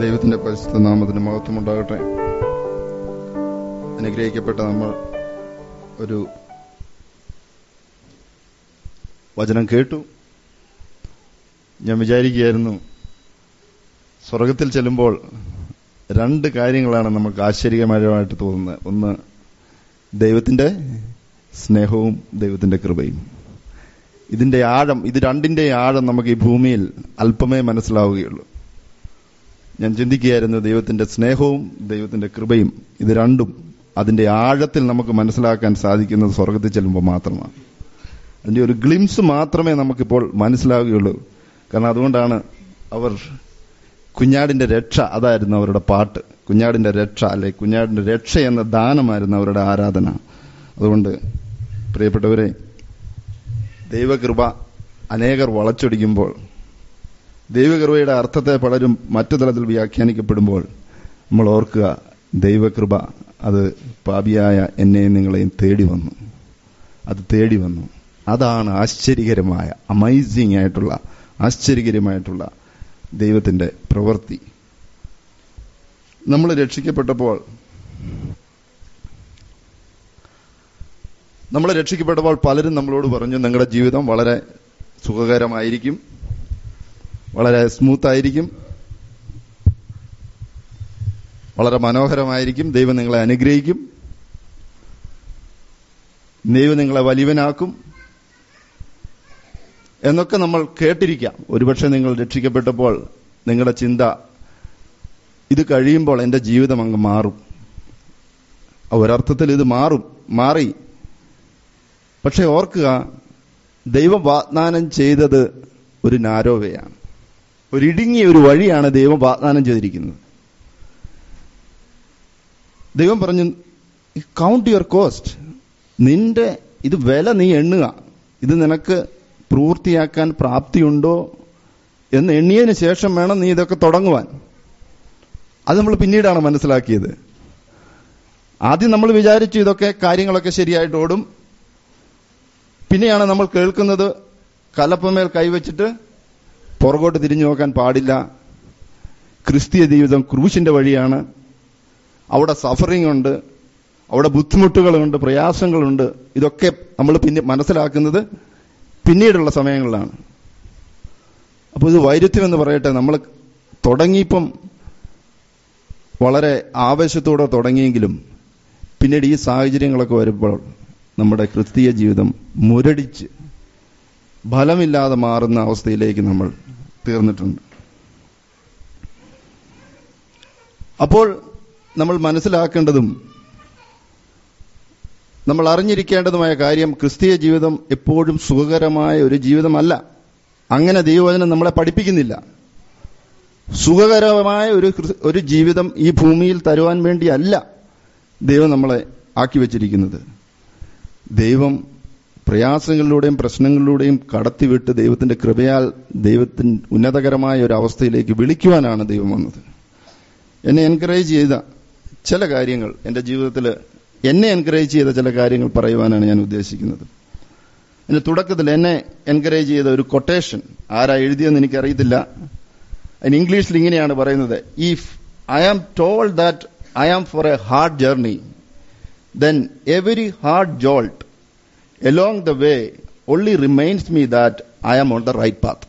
ദൈവത്തിന്റെ പരിശുദ്ധ നാമത്തിന് മഹത്വമുണ്ടാകട്ടെ. അനുഗ്രഹിക്കപ്പെട്ട നമ്മൾ ഒരു വചനം കേട്ടു. ഞാൻ വിചാരിക്കുകയായിരുന്നു, സ്വർഗത്തിൽ ചെല്ലുമ്പോൾ രണ്ട് കാര്യങ്ങളാണ് നമുക്ക് ആശ്ചര്യകരമായിട്ട് തോന്നുന്നത്. ഒന്ന്, ദൈവത്തിന്റെ സ്നേഹവും ദൈവത്തിന്റെ കൃപയും. ഇതിന്റെ ആഴം, ഇത് രണ്ടിന്റെ ആഴം നമുക്ക് ഈ ഭൂമിയിൽ അല്പമേ മനസ്സിലാവുകയുള്ളൂ. ഞാൻ ചിന്തിക്കുകയായിരുന്നു, ദൈവത്തിന്റെ സ്നേഹവും ദൈവത്തിന്റെ കൃപയും, ഇത് രണ്ടും അതിന്റെ ആഴത്തിൽ നമുക്ക് മനസ്സിലാക്കാൻ സാധിക്കുന്നത് സ്വർഗത്തിൽ ചെല്ലുമ്പോൾ മാത്രമാണ്. അതിന്റെ ഒരു ഗ്ലിംസ് മാത്രമേ നമുക്കിപ്പോൾ മനസ്സിലാവുകയുള്ളൂ. കാരണം അതുകൊണ്ടാണ് അവർ കുഞ്ഞാടിന്റെ രക്ഷ, അതായിരുന്നു അവരുടെ പാട്ട്. കുഞ്ഞാടിന്റെ രക്ഷ, അല്ലെ കുഞ്ഞാടിന്റെ രക്ഷ എന്ന ദാനമായിരുന്നു അവരുടെ ആരാധന. അതുകൊണ്ട് പ്രിയപ്പെട്ടവരെ, ദൈവകൃപ അനേകർ വളച്ചൊടിക്കുമ്പോൾ, ദൈവകൃപയുടെ അർത്ഥത്തെ പലരും മറ്റു തലത്തിൽ വ്യാഖ്യാനിക്കപ്പെടുമ്പോൾ നമ്മൾ ഓർക്കുക, ദൈവകൃപ അത് പാപിയായ എന്നെയും നിങ്ങളെയും തേടി വന്നു. അത് തേടി വന്നു. അതാണ് ആശ്ചര്യകരമായ, അമേസിംഗ് ആയിട്ടുള്ള, ആശ്ചര്യകരമായിട്ടുള്ള ദൈവത്തിന്റെ പ്രവൃത്തി. നമ്മൾ രക്ഷിക്കപ്പെട്ടപ്പോൾ പലരും നമ്മളോട് പറഞ്ഞു, നിങ്ങളുടെ ജീവിതം വളരെ സുഖകരമായിരിക്കും, വളരെ സ്മൂത്തായിരിക്കും, വളരെ മനോഹരമായിരിക്കും, ദൈവം നിങ്ങളെ അനുഗ്രഹിക്കും, ദൈവം നിങ്ങളെ വലിയവനാക്കും എന്നൊക്കെ നമ്മൾ കേട്ടിരിക്കാം. ഒരുപക്ഷെ നിങ്ങൾ രക്ഷിക്കപ്പെട്ടപ്പോൾ നിങ്ങളുടെ ചിന്ത, ഇത് കഴിയുമ്പോൾ എന്റെ ജീവിതം അങ്ങ് മാറും. ഒരർത്ഥത്തിൽ ഇത് മാറി. പക്ഷെ ഓർക്കുക, ദൈവം വാഗ്ദാനം ചെയ്തത് ഒരു നാരോവയാണ്, ഒരു ഇടുങ്ങിയ ഒരു വഴിയാണ് ദൈവം വാഗ്ദാനം ചെയ്തിരിക്കുന്നത്. ദൈവം പറഞ്ഞു, കൗണ്ട് യുവർ കോസ്റ്റ്, നിന്റെ ഇത് വില നീ എണ്ണുക, ഇത് നിനക്ക് പൂർത്തിയാക്കാൻ പ്രാപ്തിയുണ്ടോ എന്ന് എണ്ണിയതിന് ശേഷം വേണം നീ ഇതൊക്കെ തുടങ്ങുവാൻ. അത് നമ്മൾ പിന്നീടാണ് മനസ്സിലാക്കിയത്. ആദ്യം നമ്മൾ വിചാരിച്ചു ഇതൊക്കെ കാര്യങ്ങളൊക്കെ ശരിയായിട്ട് ഓടും. പിന്നെയാണ് നമ്മൾ കേൾക്കുന്നത്, കലപ്പമേൽ കൈവച്ചിട്ട് പുറകോട്ട് തിരിഞ്ഞു നോക്കാൻ പാടില്ല, ക്രിസ്തീയ ജീവിതം ക്രൂശിന്റെ വഴിയാണ്, അവിടെ സഫറിംഗ് ഉണ്ട്, അവിടെ ബുദ്ധിമുട്ടുകളുണ്ട്, പ്രയാസങ്ങളുണ്ട്. ഇതൊക്കെ നമ്മൾ പിന്നെ മനസ്സിലാക്കുന്നത് പിന്നീടുള്ള സമയങ്ങളിലാണ്. അപ്പോൾ ഇത് വൈരുദ്ധ്യം എന്ന് പറയട്ടെ, നമ്മൾ തുടങ്ങിയപ്പം വളരെ ആവേശത്തോടെ തുടങ്ങിയെങ്കിലും പിന്നീട് ഈ സാഹചര്യങ്ങളൊക്കെ വരുമ്പോൾ നമ്മുടെ ക്രിസ്തീയ ജീവിതം മുരടിച്ച് ഫലമില്ലാതെ മാറുന്ന അവസ്ഥയിലേക്ക് നമ്മൾ തീർന്നിട്ടുണ്ട്. അപ്പോൾ നമ്മൾ മനസ്സിലാക്കേണ്ടതും നമ്മൾ അറിഞ്ഞിരിക്കേണ്ടതുമായ കാര്യം, ക്രിസ്തീയ ജീവിതം എപ്പോഴും സുഖകരമായ ഒരു ജീവിതമല്ല. അങ്ങനെ ദൈവവചനം നമ്മളെ പഠിപ്പിക്കുന്നില്ല. സുഖകരമായ ഒരു ജീവിതം ഈ ഭൂമിയിൽ തരുവാൻ വേണ്ടിയല്ല ദൈവം നമ്മളെ ആക്കി വച്ചിരിക്കുന്നത്. ദൈവം പ്രയാസങ്ങളിലൂടെയും പ്രശ്നങ്ങളിലൂടെയും കടത്തിവിട്ട് ദൈവത്തിന്റെ കൃപയാൽ ദൈവത്തിന് ഉന്നതകരമായ ഒരു അവസ്ഥയിലേക്ക് വിളിക്കുവാനാണ് ദൈവം വന്നത്. എന്നെ എൻകറേജ് ചെയ്ത ചില കാര്യങ്ങൾ, എൻ്റെ ജീവിതത്തിൽ എന്നെ എൻകറേജ് ചെയ്ത ചില കാര്യങ്ങൾ പറയുവാനാണ് ഞാൻ ഉദ്ദേശിക്കുന്നത്. എൻ്റെ തുടക്കത്തിൽ എന്നെ എൻകറേജ് ചെയ്ത ഒരു കൊട്ടേഷൻ ആരാ എഴുതിയെന്ന് എനിക്കറിയത്തില്ല. അതിന് ഇംഗ്ലീഷിൽ ഇങ്ങനെയാണ് പറയുന്നത്: if I am told that I am for a hard journey, then every hard jolt along the way only reminds me that I am on the right path.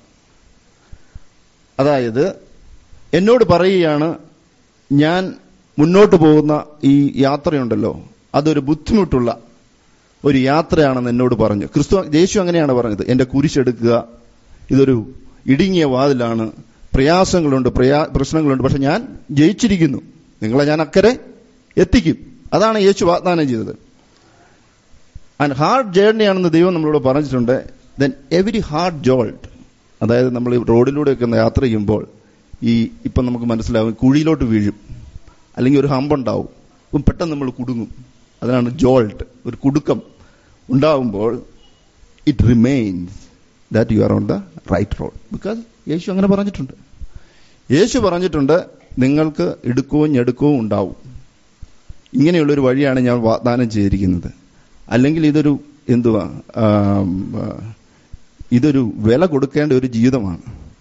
അതായത് എന്നോട് പറയുകയാണ്, ഞാൻ മുന്നോട്ട് പോകുന്ന ഈ യാത്രയുണ്ടല്ലോ, അതൊരു ബുദ്ധിമുട്ടുള്ള ഒരു യാത്രയാണെന്ന് എന്നോട് പറഞ്ഞു. യേശു അങ്ങനെയാണ് പറഞ്ഞത്, എന്റെ കുരിശെടുക്കുക, ഇതൊരു ഇടുങ്ങിയ വാതിലാണ്, പ്രയാസങ്ങളുണ്ട്, പ്രശ്നങ്ങളുണ്ട്, പക്ഷെ ഞാൻ ജയിച്ചിരിക്കുന്നു, നിങ്ങളെ ഞാൻ അക്കരെ എത്തിക്കും. അതാണ് യേശു വാഗ്ദാനം ചെയ്തത്. ആൻഡ് ഹാർഡ് ജേർണി ആണെന്ന് ദൈവം നമ്മളോട് പറഞ്ഞിട്ടുണ്ട്. ദെൻ എവരി ഹാർഡ് ജോൾട്ട്, അതായത് നമ്മൾ റോഡിലൂടെയൊക്കെ യാത്ര ചെയ്യുമ്പോൾ ഇപ്പം നമുക്ക് മനസ്സിലാവും, കുഴിയിലോട്ട് വീഴും, അല്ലെങ്കിൽ ഒരു ഹമ്പുണ്ടാവും, പെട്ടെന്ന് നമ്മൾ കുടുങ്ങും. അതാണ് ജോൾട്ട്, ഒരു കുടുക്കം ഉണ്ടാവുമ്പോൾ it remains that you are on the right road. Because Yeshu അങ്ങനെ പറഞ്ഞിട്ടുണ്ട്. യേശു പറഞ്ഞിട്ടുണ്ട്, നിങ്ങൾക്ക് ഇടുക്കവും ഞെടുക്കവും ഉണ്ടാവും. ഇങ്ങനെയുള്ളൊരു വഴിയാണ് ഞാൻ വാഗ്ദാനം ചെയ്തിരിക്കുന്നത്. അല്ലെങ്കിൽ ഇതൊരു വില കൊടുക്കേണ്ട ഒരു ജീവിതമാണ്.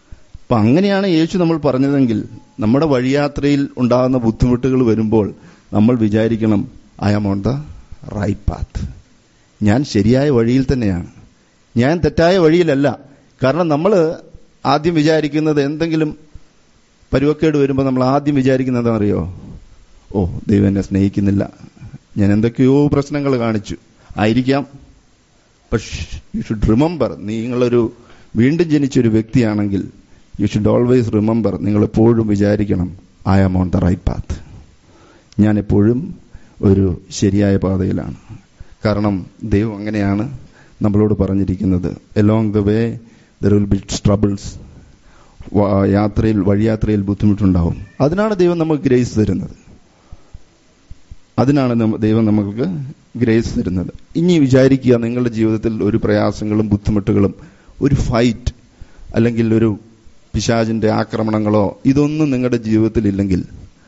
അപ്പൊ അങ്ങനെയാണ് യേശു നമ്മൾ പറഞ്ഞതെങ്കിൽ നമ്മുടെ വഴിയാത്രയിൽ ഉണ്ടാകുന്ന ബുദ്ധിമുട്ടുകൾ വരുമ്പോൾ നമ്മൾ വിചാരിക്കണം, I am on the right path. ഞാൻ ശരിയായ വഴിയിൽ തന്നെയാണ്, ഞാൻ തെറ്റായ വഴിയിലല്ല. കാരണം നമ്മൾ ആദ്യം വിചാരിക്കുന്നത്, എന്തെങ്കിലും പരുവക്കേട് വരുമ്പോൾ നമ്മൾ ആദ്യം വിചാരിക്കുന്നത് എന്താണെന്നറിയോ? ഓ, ദൈവം എന്നെ സ്നേഹിക്കുന്നില്ല, ഞാൻ എന്തൊക്കെയോ പ്രശ്നങ്ങൾ കാണിച്ചു ആയിരിക്കാം. പക്ഷേ യു ഷുഡ് റിമെമ്പർ, നിങ്ങളൊരു വീണ്ടും ജനിച്ചൊരു വ്യക്തിയാണെങ്കിൽ യു ഷുഡ് ഓൾവേസ് റിമെമ്പർ, നിങ്ങൾ എപ്പോഴും വിചാരിക്കണം, I am on the right path. ഞാൻ എപ്പോഴും ഒരു ശരിയായ പാതയിലാണ്. കാരണം ദൈവം അങ്ങനെയാണ് നമ്മളോട് പറഞ്ഞിരിക്കുന്നത്. Along the way there will be troubles. വഴിയാത്രയിൽ ബുദ്ധിമുട്ടുണ്ടാവും. അതിനാണ് ദൈവം നമുക്ക് ഗ്രേസ് തരുന്നത്. അതിനാണ് ദൈവം നമുക്ക് ഗ്രേസ് തരുന്നത്. ഇനി വിചാരിക്കുക, നിങ്ങളുടെ ജീവിതത്തിൽ ഒരു പ്രയാസങ്ങളും ബുദ്ധിമുട്ടുകളും, ഒരു ഫൈറ്റ് അല്ലെങ്കിൽ ഒരു പിശാചിന്റെ ആക്രമണങ്ങളോ ഇതൊന്നും നിങ്ങളുടെ ജീവിതത്തിൽ ഇല്ലെങ്കിൽ,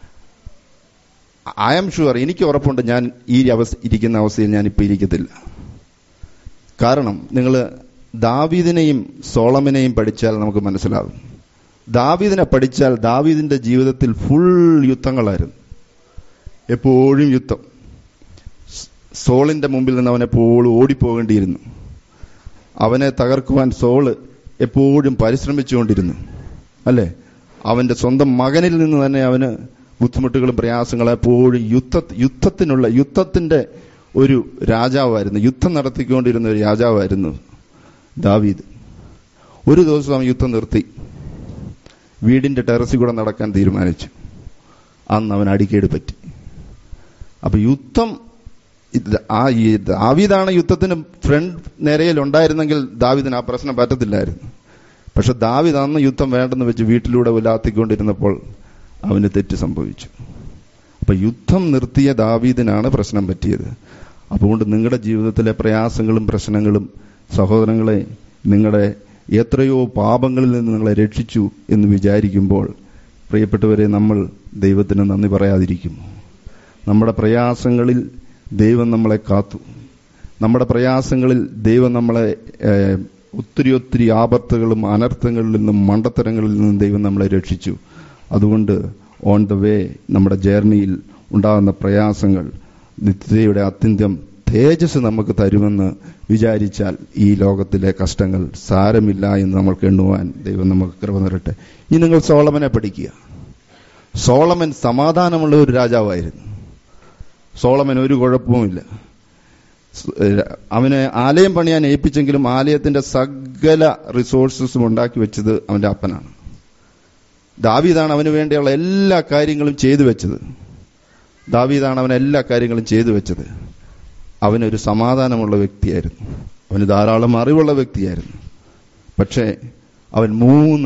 ഐ ആം ഷുവർ, എനിക്ക് ഉറപ്പുണ്ട്, ഞാൻ ഈ ഇരിക്കുന്ന അവസ്ഥയിൽ ഞാനിപ്പോൾ ഇരിക്കത്തില്ല. കാരണം നിങ്ങൾ ദാവീദിനെയും സോളമനെയും പഠിച്ചാൽ നമുക്ക് മനസ്സിലാകും. ദാവീദിനെ പഠിച്ചാൽ ദാവീദിന്റെ ജീവിതത്തിൽ ഫുൾ യുദ്ധങ്ങളായിരുന്നു, എപ്പോഴും യുദ്ധം. സോളിന്റെ മുമ്പിൽ നിന്ന് അവൻ എപ്പോഴും ഓടിപ്പോകേണ്ടിയിരുന്നു. അവനെ തകർക്കുവാൻ സോള് എപ്പോഴും പരിശ്രമിച്ചുകൊണ്ടിരുന്നു, അല്ലേ? അവന്റെ സ്വന്തം മകനിൽ നിന്ന് തന്നെ അവന് ബുദ്ധിമുട്ടുകളും പ്രയാസങ്ങളും എപ്പോഴും യുദ്ധത്തിന്റെ ഒരു രാജാവായിരുന്നു, യുദ്ധം നടത്തിക്കൊണ്ടിരുന്ന ഒരു രാജാവായിരുന്നു ദാവീദ്. ഒരു ദിവസം അവൻ യുദ്ധം നിർത്തി, വീടിന്റെ ടെറസിൽ കൂടെ നടക്കാൻ തീരുമാനിച്ചു. അന്ന് അവൻ അടിക്കേട് പറ്റി. അപ്പൊ യുദ്ധം, ഈ ദാവീദാണ് യുദ്ധത്തിന് ഫ്രണ്ട് നിരയിൽ ഉണ്ടായിരുന്നെങ്കിൽ ദാവീദിന് ആ പ്രശ്നം പറ്റത്തില്ലായിരുന്നു. പക്ഷെ ദാവീദ് അന്ന് യുദ്ധം വേണ്ടെന്ന് വെച്ച് വീട്ടിലൂടെ ഉലാത്തിക്കൊണ്ടിരുന്നപ്പോൾ അവന് തെറ്റ് സംഭവിച്ചു. അപ്പൊ യുദ്ധം നിർത്തിയ ദാവീദിനാണ് പ്രശ്നം പറ്റിയത്. അതുകൊണ്ട് നിങ്ങളുടെ ജീവിതത്തിലെ പ്രയാസങ്ങളും പ്രശ്നങ്ങളും സഹോദരങ്ങളെ, നിങ്ങളുടെ എത്രയോ പാപങ്ങളിൽ നിന്ന് നിങ്ങളെ രക്ഷിച്ചു എന്ന് വിചാരിക്കുമ്പോൾ, പ്രിയപ്പെട്ടവരെ, നമ്മൾ ദൈവത്തിന് നന്ദി പറയാതിരിക്കുമോ? നമ്മുടെ പ്രയാസങ്ങളിൽ ദൈവം നമ്മളെ കാത്തു. നമ്മുടെ പ്രയാസങ്ങളിൽ ദൈവം നമ്മളെ ഒത്തിരി ആപത്തുകളും അനർത്ഥങ്ങളിൽ നിന്നും മണ്ടത്തരങ്ങളിൽ നിന്നും ദൈവം നമ്മളെ രക്ഷിച്ചു. അതുകൊണ്ട് ഓൺ ദ വേ നമ്മുടെ ജേർണിയിൽ ഉണ്ടാകുന്ന പ്രയാസങ്ങൾ നിത്യതയുടെ അത്യന്തം തേജസ് നമുക്ക് തരുമെന്ന് വിചാരിച്ചാൽ ഈ ലോകത്തിലെ കഷ്ടങ്ങൾ സാരമില്ല എന്ന് നമ്മൾക്ക് എണ്ണുവാൻ ദൈവം നമുക്ക് കൃപ തരട്ടെ. ഇനി നിങ്ങൾ സോളമനെ പഠിക്കുക. സോളമൻ സമാധാനമുള്ള ഒരു രാജാവായിരുന്നു. സോളമൻ ഒരു കുഴപ്പവുമില്ല. അവന് ആലയം പണിയാൻ ഏൽപ്പിച്ചെങ്കിലും ആലയത്തിന്റെ സകല റിസോഴ്സസും ഉണ്ടാക്കി വെച്ചത് അവന്റെ അപ്പനാണ്. ദാവീദാണ് അവന് വേണ്ടിയുള്ള എല്ലാ കാര്യങ്ങളും ചെയ്തു വെച്ചത്. അവനൊരു സമാധാനമുള്ള വ്യക്തിയായിരുന്നു. അവന് ധാരാളം അറിവുള്ള വ്യക്തിയായിരുന്നു. പക്ഷേ അവൻ 3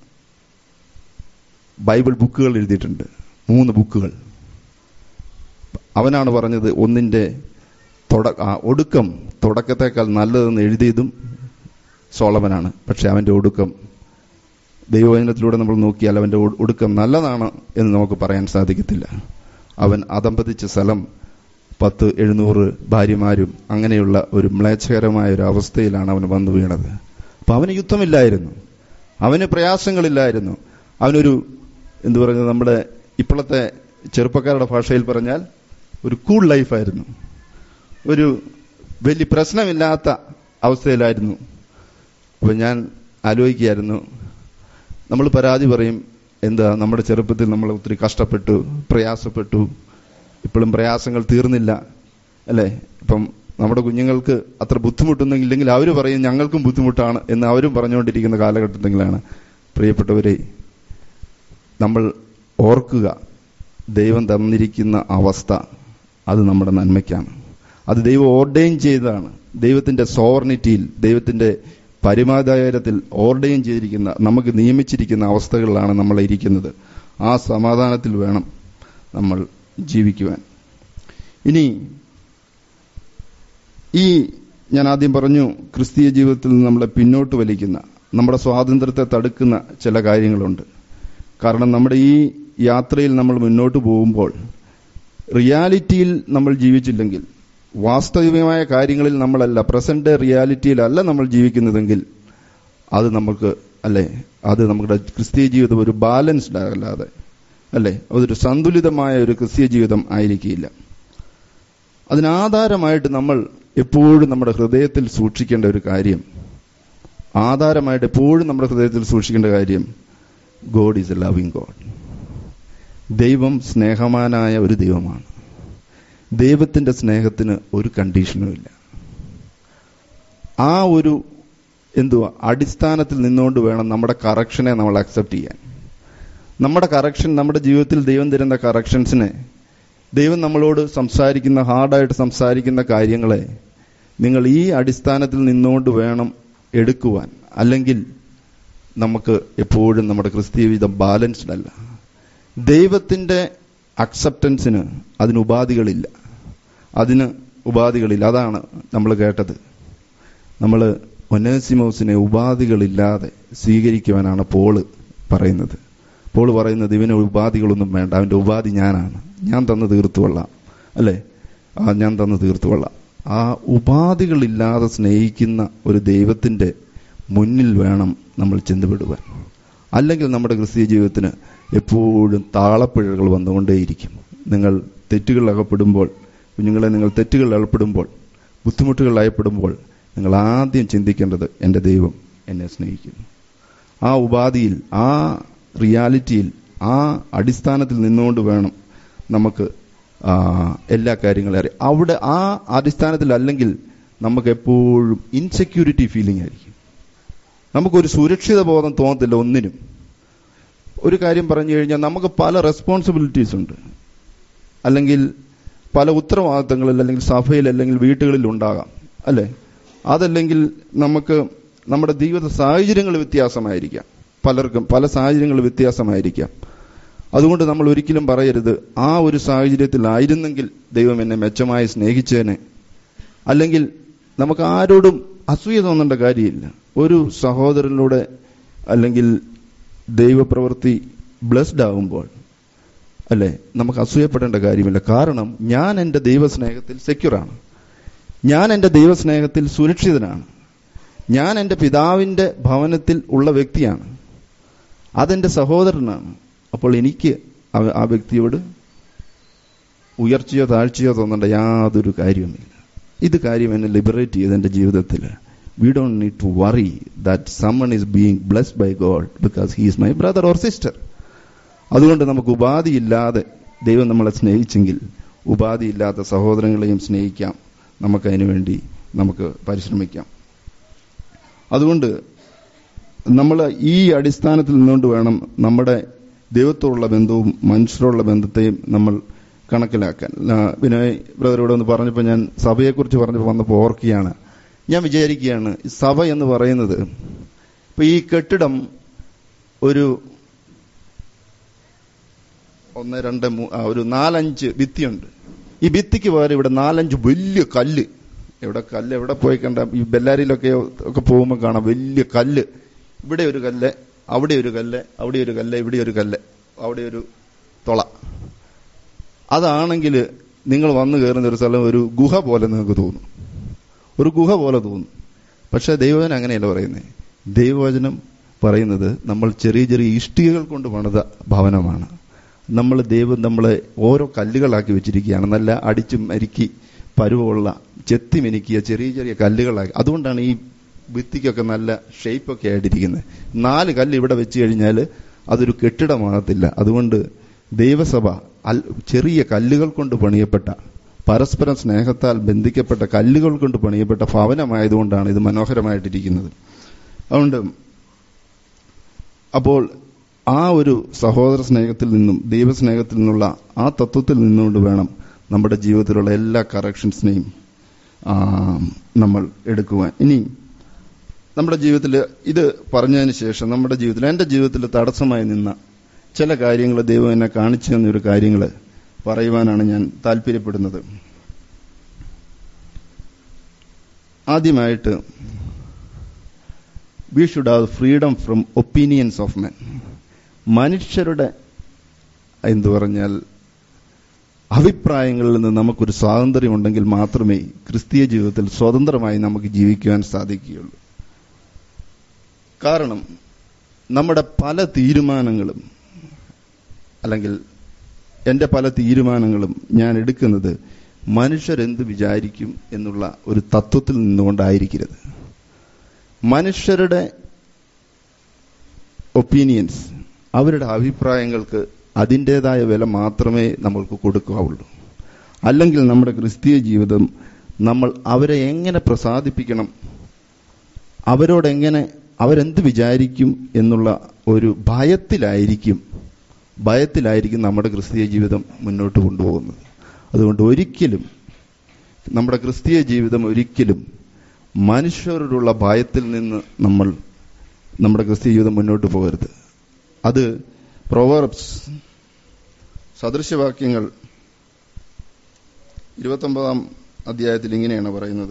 ബൈബിൾ ബുക്കുകൾ എഴുതിയിട്ടുണ്ട്. 3 ബുക്കുകൾ. അവനാണ് പറഞ്ഞത് ഒന്നിന്റെ ഒടുക്കം തുടക്കത്തേക്കാൾ നല്ലതെന്ന് എഴുതിയതും സോളമനാണ്. പക്ഷെ അവന്റെ ഒടുക്കം ദൈവവചനത്തിലൂടെ നമ്മൾ നോക്കിയാൽ അവന്റെ ഒടുക്കം നല്ലതാണ് എന്ന് നമുക്ക് പറയാൻ സാധിക്കത്തില്ല. അവൻ അതമ്പതിച്ച സ്ഥലം 10-700 ഭാര്യമാരും അങ്ങനെയുള്ള ഒരു മ്ലേച്ഛകരമായ ഒരു അവസ്ഥയിലാണ് അവൻ വന്നു വീണത്. അപ്പൊ അവന് യുദ്ധമില്ലായിരുന്നു, അവന് പ്രയാസങ്ങളില്ലായിരുന്നു. അവനൊരു നമ്മുടെ ഇപ്പോഴത്തെ ചെറുപ്പക്കാരുടെ ഭാഷയിൽ പറഞ്ഞാൽ ഒരു കൂൾ ലൈഫായിരുന്നു. ഒരു വലിയ പ്രശ്നമില്ലാത്ത അവസ്ഥയിലായിരുന്നു. അപ്പൊ ഞാൻ ആലോചിക്കുകയായിരുന്നു, നമ്മൾ പരാതി പറയും, എന്താ നമ്മുടെ ചെറുപ്പത്തിൽ നമ്മൾ ഒത്തിരി കഷ്ടപ്പെട്ടു, പ്രയാസപ്പെട്ടു, ഇപ്പോഴും പ്രയാസങ്ങൾ തീർന്നില്ല, അല്ലേ? ഇപ്പം നമ്മുടെ കുഞ്ഞുങ്ങൾക്ക് അത്ര ബുദ്ധിമുട്ടൊന്നുമില്ലെങ്കിൽ അവർ പറയും ഞങ്ങൾക്കും ബുദ്ധിമുട്ടാണ് എന്ന് അവരും പറഞ്ഞുകൊണ്ടിരിക്കുന്ന കാലഘട്ടത്തിലാണ്. പ്രിയപ്പെട്ടവരെ, നമ്മൾ ഓർക്കുക, ദൈവം തന്നിരിക്കുന്ന അവസ്ഥ അത് നമ്മുടെ നന്മയ്ക്കാണ്. അത് ദൈവം ഓർഡൈൻ ചെയ്തതാണ്. ദൈവത്തിന്റെ സോവർണിറ്റിയിൽ, ദൈവത്തിന്റെ പരിമാധാരത്തിൽ ഓർഡൈൻ ചെയ്തിരിക്കുന്ന, നമുക്ക് നിയമിച്ചിരിക്കുന്ന അവസ്ഥകളിലാണ് നമ്മൾ ഇരിക്കുന്നത്. ആ സമാധാനത്തിൽ വേണം നമ്മൾ ജീവിക്കുവാൻ. ഇനി ഞാൻ ആദ്യം പറഞ്ഞു, ക്രിസ്തീയ ജീവിതത്തിൽ നമ്മളെ പിന്നോട്ട് വലിക്കുന്ന, നമ്മുടെ സ്വാതന്ത്ര്യത്തെ തടുക്കുന്ന ചില കാര്യങ്ങളുണ്ട്. കാരണം നമ്മുടെ ഈ യാത്രയിൽ നമ്മൾ മുന്നോട്ട് പോകുമ്പോൾ റിയാലിറ്റിയിൽ നമ്മൾ ജീവിച്ചില്ലെങ്കിൽ, വാസ്തവികമായ കാര്യങ്ങളിൽ നമ്മളല്ല, പ്രസന്റ് റിയാലിറ്റിയിലല്ല നമ്മൾ ജീവിക്കുന്നതെങ്കിൽ അത് നമുക്ക്, അല്ലേ, അത് നമ്മുടെ ക്രിസ്തീയ ജീവിതം ഒരു ബാലൻസ്ഡ് അല്ലാതെ, അല്ലേ, അതൊരു സന്തുലിതമായ ഒരു ക്രിസ്തീയ ജീവിതം ആയിരിക്കില്ല. അതിനാധാരമായിട്ട് നമ്മൾ എപ്പോഴും നമ്മുടെ ഹൃദയത്തിൽ സൂക്ഷിക്കേണ്ട ഒരു കാര്യം, God is a loving God. ദൈവം സ്നേഹവാനായ ഒരു ദൈവമാണ്. ദൈവത്തിന്റെ സ്നേഹത്തിന് ഒരു കണ്ടീഷനും ഇല്ല. ആ ഒരു അടിസ്ഥാനത്തിൽ നിന്നുകൊണ്ട് വേണം നമ്മുടെ കറക്ഷനെ നമ്മൾ അക്സെപ്റ്റ് ചെയ്യാൻ. നമ്മുടെ ജീവിതത്തിൽ ദൈവം തരുന്ന കറക്ഷൻസിനെ, ദൈവം നമ്മളോട് ഹാർഡായിട്ട് സംസാരിക്കുന്ന കാര്യങ്ങളെ നിങ്ങൾ ഈ അടിസ്ഥാനത്തിൽ നിന്നുകൊണ്ട് വേണം എടുക്കുവാൻ. അല്ലെങ്കിൽ നമുക്ക് എപ്പോഴും നമ്മുടെ ക്രിസ്തീയ ജീവിതം ബാലൻസ്ഡ് അല്ല. ദൈവത്തിന്റെ അക്സെപ്റ്റൻസിന് അതിന് ഉപാധികളില്ല. അതാണ് നമ്മൾ കേട്ടത്. നമ്മൾ ഒനേസിമോസിനെ ഉപാധികളില്ലാതെ സ്വീകരിക്കുവാനാണ് പോള് പറയുന്നത്. ഇവന് ഉപാധികളൊന്നും വേണ്ട, അവന്റെ ഉപാധി ഞാനാണ്, ഞാൻ തന്നു തീർത്തുകൊള്ളാം, അല്ലേ, ഞാൻ തന്നു തീർത്തുകൊള്ളാം. ആ ഉപാധികളില്ലാതെ സ്നേഹിക്കുന്ന ഒരു ദൈവത്തിന്റെ മുന്നിൽ വേണം നമ്മൾ ചെന്നുപെടുവാൻ. അല്ലെങ്കിൽ നമ്മുടെ ക്രിസ്തീയ ജീവിതത്തിന് എപ്പോഴും താളപ്പിഴകൾ വന്നുകൊണ്ടേയിരിക്കും. നിങ്ങൾ തെറ്റുകളിൽ അകപ്പെടുമ്പോൾ, ബുദ്ധിമുട്ടുകളിലായപ്പെടുമ്പോൾ നിങ്ങൾ ആദ്യം ചിന്തിക്കേണ്ടത്, എൻ്റെ ദൈവം എന്നെ സ്നേഹിക്കുന്നു. ആ ഉപാധിയിൽ, ആ റിയാലിറ്റിയിൽ, ആ അടിസ്ഥാനത്തിൽ നിന്നുകൊണ്ട് വേണം നമുക്ക് എല്ലാ കാര്യങ്ങളും അറിയാം. അവിടെ ആ അടിസ്ഥാനത്തിൽ അല്ലെങ്കിൽ നമുക്ക് എപ്പോഴും ഇൻസെക്യൂരിറ്റി ഫീലിംഗ് ആയിരിക്കും. നമുക്കൊരു സുരക്ഷിത ബോധം തോന്നത്തില്ല ഒന്നിനും. ഒരു കാര്യം പറഞ്ഞു കഴിഞ്ഞാൽ നമുക്ക് പല റെസ്പോൺസിബിലിറ്റീസ് ഉണ്ട്, അല്ലെങ്കിൽ പല ഉത്തരവാദിത്തങ്ങളിൽ, അല്ലെങ്കിൽ സഭയിൽ, അല്ലെങ്കിൽ വീട്ടുകളിൽ ഉണ്ടാകാം, അല്ലേ. അതല്ലെങ്കിൽ നമുക്ക് നമ്മുടെ ജീവിത സാഹചര്യങ്ങൾ വ്യത്യാസമായിരിക്കാം. പലർക്കും പല സാഹചര്യങ്ങൾ വ്യത്യാസമായിരിക്കാം. അതുകൊണ്ട് നമ്മൾ ഒരിക്കലും പറയരുത്, ആ ഒരു സാഹചര്യത്തിലായിരുന്നെങ്കിൽ ദൈവം എന്നെ മെച്ചമായി സ്നേഹിച്ചേനെ. അല്ലെങ്കിൽ നമുക്ക് ആരോടും അസൂയ തോന്നേണ്ട കാര്യമില്ല. ഒരു സഹോദരനിലൂടെ അല്ലെങ്കിൽ ദൈവപ്രവൃത്തി ബ്ലെസ്ഡ് ആകുമ്പോൾ, അല്ലേ, നമുക്ക് അസൂയപ്പെടേണ്ട കാര്യമില്ല. കാരണം ഞാൻ എൻ്റെ ദൈവസ്നേഹത്തിൽ സെക്യൂറാണ്, ഞാൻ എൻ്റെ ദൈവസ്നേഹത്തിൽ സുരക്ഷിതനാണ്, ഞാൻ എൻ്റെ പിതാവിൻ്റെ ഭവനത്തിൽ ഉള്ള വ്യക്തിയാണ്, അതെൻ്റെ സഹോദരനാണ്. അപ്പോൾ എനിക്ക് ആ വ്യക്തിയോട് ഉയർച്ചയോ താഴ്ചയോ തോന്നേണ്ട യാതൊരു കാര്യവുമില്ല. ഇത് കാര്യം എന്നെ ലിബറേറ്റ് ചെയ്ത് എൻ്റെ ജീവിതത്തിൽ. We don't need to worry that someone is being blessed by God because he is my brother or sister. അതുകൊണ്ട് നമുക്ക് ഉപാധിയില്ലാതെ ദൈവം നമ്മളെ സ്നേഹിച്ചെങ്കിൽ ഉപാധിയില്ലാത്ത സഹോദരങ്ങളെയും സ്നേഹിക്കാം. നമുക്കതിനു വേണ്ടി നമുക്ക് പരിശ്രമിക്കാം. അതുകൊണ്ട് നമ്മൾ ഈ അടിസ്ഥാനത്തിൽ നിന്നുകൊണ്ട് വേണം നമ്മുടെ ദൈവത്തോടുള്ള ബന്ധവും മനുഷ്യരോടുള്ള ബന്ധത്തെയും നമ്മൾ കണക്കിലാക്കാൻ. വിനോയ് ബ്രദറോട് ഒന്ന് പറഞ്ഞപ്പോൾ, ഞാൻ സഭയെക്കുറിച്ച് വന്നപ്പോൾ ഓർക്കുകയാണ്. ഞാൻ വിചാരിക്കുകയാണ്, സഭ എന്ന് പറയുന്നത്, ഇപ്പൊ ഈ കെട്ടിടം ഒരു 1, 2, 3 ഒരു 4-5 ഭിത്തിയുണ്ട്. ഈ ഭിത്തിക്ക് പകരം ഇവിടെ 4-5 വലിയ കല്ല്, എവിടെ പോയി കണ്ട, ഈ ബെല്ലാരിയിലൊക്കെ പോകുമ്പോൾ കാണാം വലിയ കല്ല്. ഇവിടെ ഒരു കല്ല്, അവിടെ ഒരു കല്ല്, അവിടെ ഒരു കല്ല്, ഇവിടെ ഒരു കല്ല്, അവിടെ ഒരു തുള. അതാണെങ്കിൽ നിങ്ങൾ വന്നു കയറുന്ന ഒരു സ്ഥലം ഒരു ഗുഹ പോലെ നിങ്ങൾക്ക് തോന്നും, ഒരു ഗുഹ പോലെ തോന്നും. പക്ഷെ ദൈവവചനം അങ്ങനെയല്ല പറയുന്നത്. ദൈവവചനം പറയുന്നത് നമ്മൾ ചെറിയ ചെറിയ ഇഷ്ടികകൾ കൊണ്ട് പണിത ഭവനമാണ്. ദൈവം നമ്മളെ ഓരോ കല്ലുകളാക്കി വെച്ചിരിക്കുകയാണ്. നല്ല അടിച്ചു മരുക്കി പരുവമുള്ള ചെത്തി മിനുക്കിയ ചെറിയ ചെറിയ കല്ലുകളാക്കി. അതുകൊണ്ടാണ് ഈ ഭിത്തിക്കൊക്കെ നല്ല ഷേപ്പൊക്കെ ആയിട്ടിരിക്കുന്നത്. 4 കല്ല് ഇവിടെ വെച്ച് കഴിഞ്ഞാൽ അതൊരു കെട്ടിടമാകത്തില്ല. അതുകൊണ്ട് ദൈവസഭ ചെറിയ കല്ലുകൾ കൊണ്ട് പണിയപ്പെട്ട, പരസ്പരം സ്നേഹത്താൽ ബന്ധിക്കപ്പെട്ട കല്ലുകൾ കൊണ്ട് പണിയപ്പെട്ട ഭവനമായതുകൊണ്ടാണ് ഇത് മനോഹരമായിട്ടിരിക്കുന്നത്. അതുകൊണ്ട് അപ്പോൾ ആ ഒരു സഹോദര സ്നേഹത്തിൽ നിന്നും ദൈവസ്നേഹത്തിൽ നിന്നുള്ള ആ തത്വത്തിൽ നിന്നുകൊണ്ട് വേണം നമ്മുടെ ജീവിതത്തിലുള്ള എല്ലാ കറക്ഷൻസിനെയും നമ്മൾ എടുക്കുവാൻ. ഇനി നമ്മുടെ ജീവിതത്തിൽ ഇത് പറഞ്ഞതിന് ശേഷം നമ്മുടെ ജീവിതത്തിൽ, എൻ്റെ ജീവിതത്തിൽ തടസ്സമായി നിന്ന ചില കാര്യങ്ങൾ ദൈവം എന്നെ കാണിച്ചു തന്നൊരു കാര്യങ്ങൾ പറയുവാനാണ് ഞാൻ താല്പര്യപ്പെടുന്നത്. ആദ്യമായിട്ട്, we should have freedom from opinions of men. മനുഷ്യരുടെ അഭിപ്രായങ്ങളിൽ നിന്ന് നമുക്കൊരു സ്വാതന്ത്ര്യം ഉണ്ടെങ്കിൽ മാത്രമേ ക്രിസ്തീയ ജീവിതത്തിൽ സ്വതന്ത്രമായി നമുക്ക് ജീവിക്കുവാൻ സാധിക്കുകയുള്ളൂ. കാരണം നമ്മുടെ പല തീരുമാനങ്ങളും, അല്ലെങ്കിൽ എൻ്റെ പല തീരുമാനങ്ങളും ഞാൻ എടുക്കുന്നത് മനുഷ്യരെന്ത് വിചാരിക്കും എന്നുള്ള ഒരു തത്വത്തിൽ നിന്നുകൊണ്ടായിരിക്കരുത്. മനുഷ്യരുടെ ഒപ്പീനിയൻസ്, അവരുടെ അഭിപ്രായങ്ങൾക്ക് അതിൻ്റെതായ വില മാത്രമേ നമ്മൾക്ക് കൊടുക്കാവുള്ളൂ. അല്ലെങ്കിൽ നമ്മുടെ ക്രിസ്തീയ ജീവിതം നമ്മൾ അവരെ എങ്ങനെ പ്രസാദിപ്പിക്കണം, അവരെന്ത് വിചാരിക്കും എന്നുള്ള ഒരു ഭയത്തിലായിരിക്കും നമ്മുടെ ക്രിസ്തീയ ജീവിതം മുന്നോട്ട് കൊണ്ടുപോകുന്നത്. അതുകൊണ്ട് ഒരിക്കലും നമ്മുടെ ക്രിസ്തീയ ജീവിതം ഒരിക്കലും മനുഷ്യരോടുള്ള ഭയത്തിൽ നിന്ന് നമ്മുടെ ക്രിസ്തീയ ജീവിതം മുന്നോട്ട് പോകരുത്. അത് പ്രൊവർബ്സ് സദൃശവാക്യങ്ങൾ 29 അധ്യായത്തിൽ ഇങ്ങനെയാണ് പറയുന്നത്.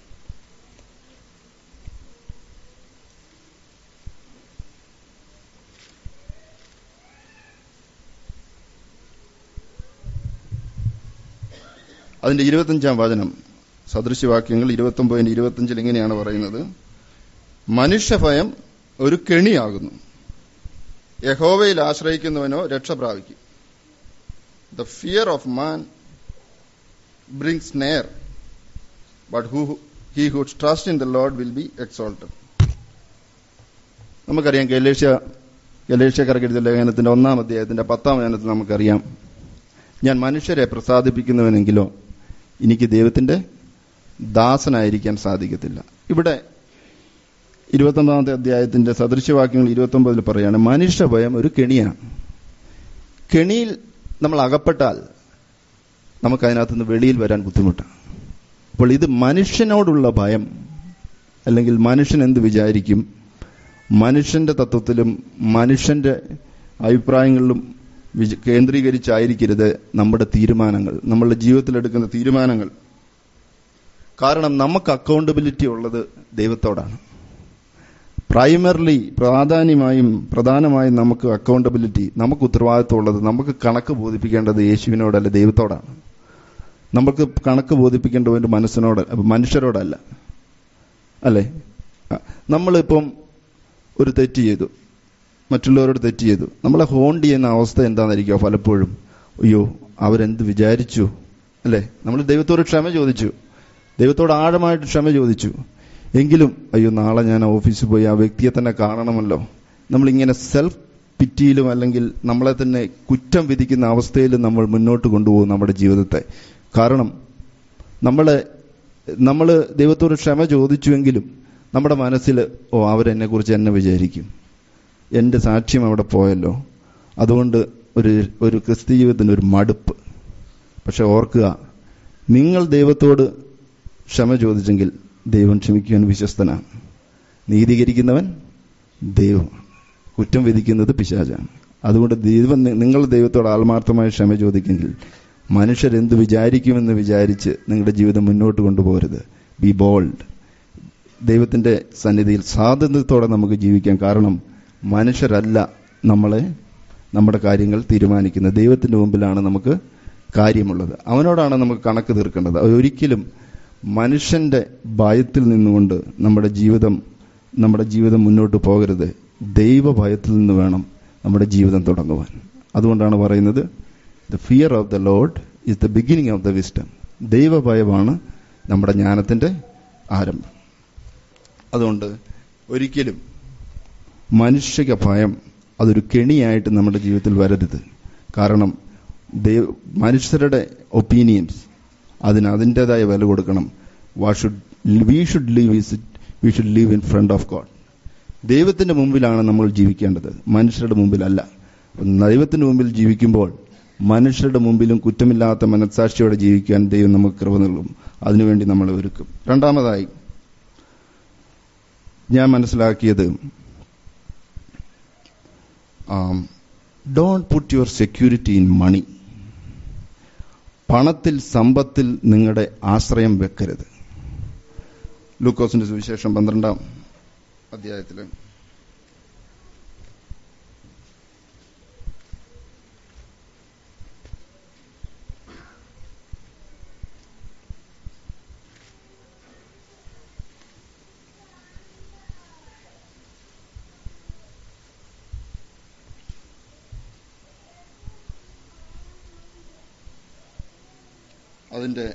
അതിന്റെ 25 വചനം, സദൃശവാക്യങ്ങൾ 29:25 ഇങ്ങനെയാണ് പറയുന്നത്. മനുഷ്യഭയം ഒരു കെണിയാകുന്നു, യഹോവയിൽ ആശ്രയിക്കുന്നവനോ രക്ഷ പ്രാപിക്കും. The fear of man brings snare, but he who trust in the Lord will be exalted. നമുക്കറിയാം, ഗലേഷ്യക്കാർക്ക് എഴുതിയ ലേഖനത്തിന്റെ 1 അധ്യായത്തിന്റെ 10 വചനത്തിൽ നമുക്കറിയാം, ഞാൻ മനുഷ്യരെ പ്രസാദിപ്പിക്കുന്നവനെങ്കിലോ എനിക്ക് ദൈവത്തിന്റെ ദാസനായിരിക്കാൻ സാധിക്കത്തില്ല. ഇവിടെ 29 അധ്യായത്തിന്റെ സദൃശവാക്യങ്ങൾ 29 പറയാണ്, മനുഷ്യഭയം ഒരു കെണിയാണ്. കെണിയിൽ നമ്മൾ അകപ്പെട്ടാൽ നമുക്കതിനകത്തുനിന്ന് വെളിയിൽ വരാൻ ബുദ്ധിമുട്ടാണ്. അപ്പോൾ ഇത് മനുഷ്യനോടുള്ള ഭയം, അല്ലെങ്കിൽ മനുഷ്യൻ എന്ത് വിചാരിക്കും, മനുഷ്യന്റെ തത്വത്തിലും മനുഷ്യന്റെ അഭിപ്രായങ്ങളിലും കേന്ദ്രീകരിച്ചായിരിക്കരുത് നമ്മുടെ തീരുമാനങ്ങൾ, നമ്മളുടെ ജീവിതത്തിലെടുക്കുന്ന തീരുമാനങ്ങൾ. കാരണം നമുക്ക് അക്കൗണ്ടബിലിറ്റി ഉള്ളത് ദൈവത്തോടാണ്. പ്രധാനമായും നമുക്ക് അക്കൗണ്ടബിലിറ്റി, നമുക്ക് ഉത്തരവാദിത്വം ഉള്ളത്, നമുക്ക് കണക്ക് ബോധിപ്പിക്കേണ്ടത് യേശുവിനോടല്ല, ദൈവത്തോടാണ്. നമുക്ക് കണക്ക് ബോധിപ്പിക്കേണ്ടവന്റെ മനുഷ്യരോടല്ല. അല്ലേ? നമ്മളിപ്പം ഒരു തെറ്റ് ചെയ്തു, മറ്റുള്ളവരോട് തെറ്റ് ചെയ്തു, നമ്മളെ ഹോണ്ട് ചെയ്യുന്ന അവസ്ഥ എന്താണെന്നിരിക്കുക പലപ്പോഴും. അയ്യോ, അവരെന്ത് വിചാരിച്ചു, അല്ലേ? നമ്മൾ ദൈവത്തോട് ക്ഷമ ചോദിച്ചു, ദൈവത്തോട് ആഴമായിട്ട് ക്ഷമ ചോദിച്ചു, എങ്കിലും അയ്യോ നാളെ ഞാൻ ഓഫീസിൽ പോയി ആ വ്യക്തിയെ തന്നെ കാണണമല്ലോ. നമ്മളിങ്ങനെ സെൽഫ് പിറ്റിയിലും അല്ലെങ്കിൽ നമ്മളെ തന്നെ കുറ്റം വിധിക്കുന്ന അവസ്ഥയിലും നമ്മൾ മുന്നോട്ട് കൊണ്ടുപോകും നമ്മുടെ ജീവിതത്തെ. കാരണം നമ്മൾ ദൈവത്തോട് ക്ഷമ ചോദിച്ചുവെങ്കിലും നമ്മുടെ മനസ്സിൽ അവരെന്നെ കുറിച്ച് എന്നെ വിചാരിക്കും, എൻ്റെ സാക്ഷ്യം അവിടെ പോയല്ലോ, അതുകൊണ്ട് ഒരു ക്രിസ്തീയ ജീവിതത്തിന് ഒരു മടുപ്പ്. പക്ഷെ ഓർക്കുക, നിങ്ങൾ ദൈവത്തോട് ക്ഷമ ചോദിച്ചെങ്കിൽ ദൈവം ക്ഷമിക്കുവാൻ വിശ്വസ്തനാണ്. നീതീകരിക്കുന്നവൻ ദൈവമാണ്, കുറ്റം വിധിക്കുന്നത് പിശാചാണ്. അതുകൊണ്ട് നിങ്ങൾ ദൈവത്തോട് ആത്മാർത്ഥമായി ക്ഷമ ചോദിക്കെങ്കിൽ മനുഷ്യരെന്ത് വിചാരിക്കുമെന്ന് വിചാരിച്ച് നിങ്ങളുടെ ജീവിതം മുന്നോട്ട് കൊണ്ടുപോകരുത്. Be bold. ദൈവത്തിന്റെ സന്നിധിയിൽ സ്വാതന്ത്ര്യത്തോടെ നമുക്ക് ജീവിക്കാം. കാരണം മനുഷ്യരല്ല നമ്മുടെ കാര്യങ്ങൾ തീരുമാനിക്കുന്നത്. ദൈവത്തിന്റെ മുമ്പിലാണ് നമുക്ക് കാര്യമുള്ളത്, അവനോടാണ് നമുക്ക് കണക്ക് തീർക്കേണ്ടത്. ഒരിക്കലും മനുഷ്യന്റെ ഭയത്തിൽ നിന്നുകൊണ്ട് നമ്മുടെ ജീവിതം മുന്നോട്ട് പോകരുത്. ദൈവ ഭയത്തിൽ നിന്ന് വേണം നമ്മുടെ ജീവിതം തുടങ്ങുവാൻ. അതുകൊണ്ടാണ് പറയുന്നത്, the fear of the Lord is the beginning of the wisdom. ദൈവഭയമാണ് നമ്മുടെ ജ്ഞാനത്തിന്റെ ആരംഭം. അതുകൊണ്ട് ഒരിക്കലും മനുഷ്യ ഭയം അതൊരു കെണിയായിട്ട് നമ്മുടെ ജീവിതത്തിൽ വരരുത്. കാരണം മനുഷ്യരുടെ ഒപ്പീനിയൻസ് അതിന് അതിൻ്റെതായ വില കൊടുക്കണം. We should live in front of God. ദൈവത്തിന്റെ മുമ്പിലാണ് നമ്മൾ ജീവിക്കേണ്ടത്, മനുഷ്യരുടെ മുമ്പിലല്ല. ദൈവത്തിന്റെ മുമ്പിൽ ജീവിക്കുമ്പോൾ മനുഷ്യരുടെ മുമ്പിലും കുറ്റമില്ലാത്ത മനസ്സാക്ഷിയോടെ ജീവിക്കാൻ ദൈവം നമുക്ക് കൃപ നൽകും. അതിനുവേണ്ടി നമ്മളെ ഒരുക്കും. രണ്ടാമതായി ഞാൻ മനസ്സിലാക്കിയത്, don't put your security in money. പണത്തിൽ, സമ്പത്തിൽ നിങ്ങളുടെ ആശ്രയം വെക്കരുത്. ലൂക്കോസിന്റെ സുവിശേഷം 12 അധ്യായത്തില് അതിന്റെ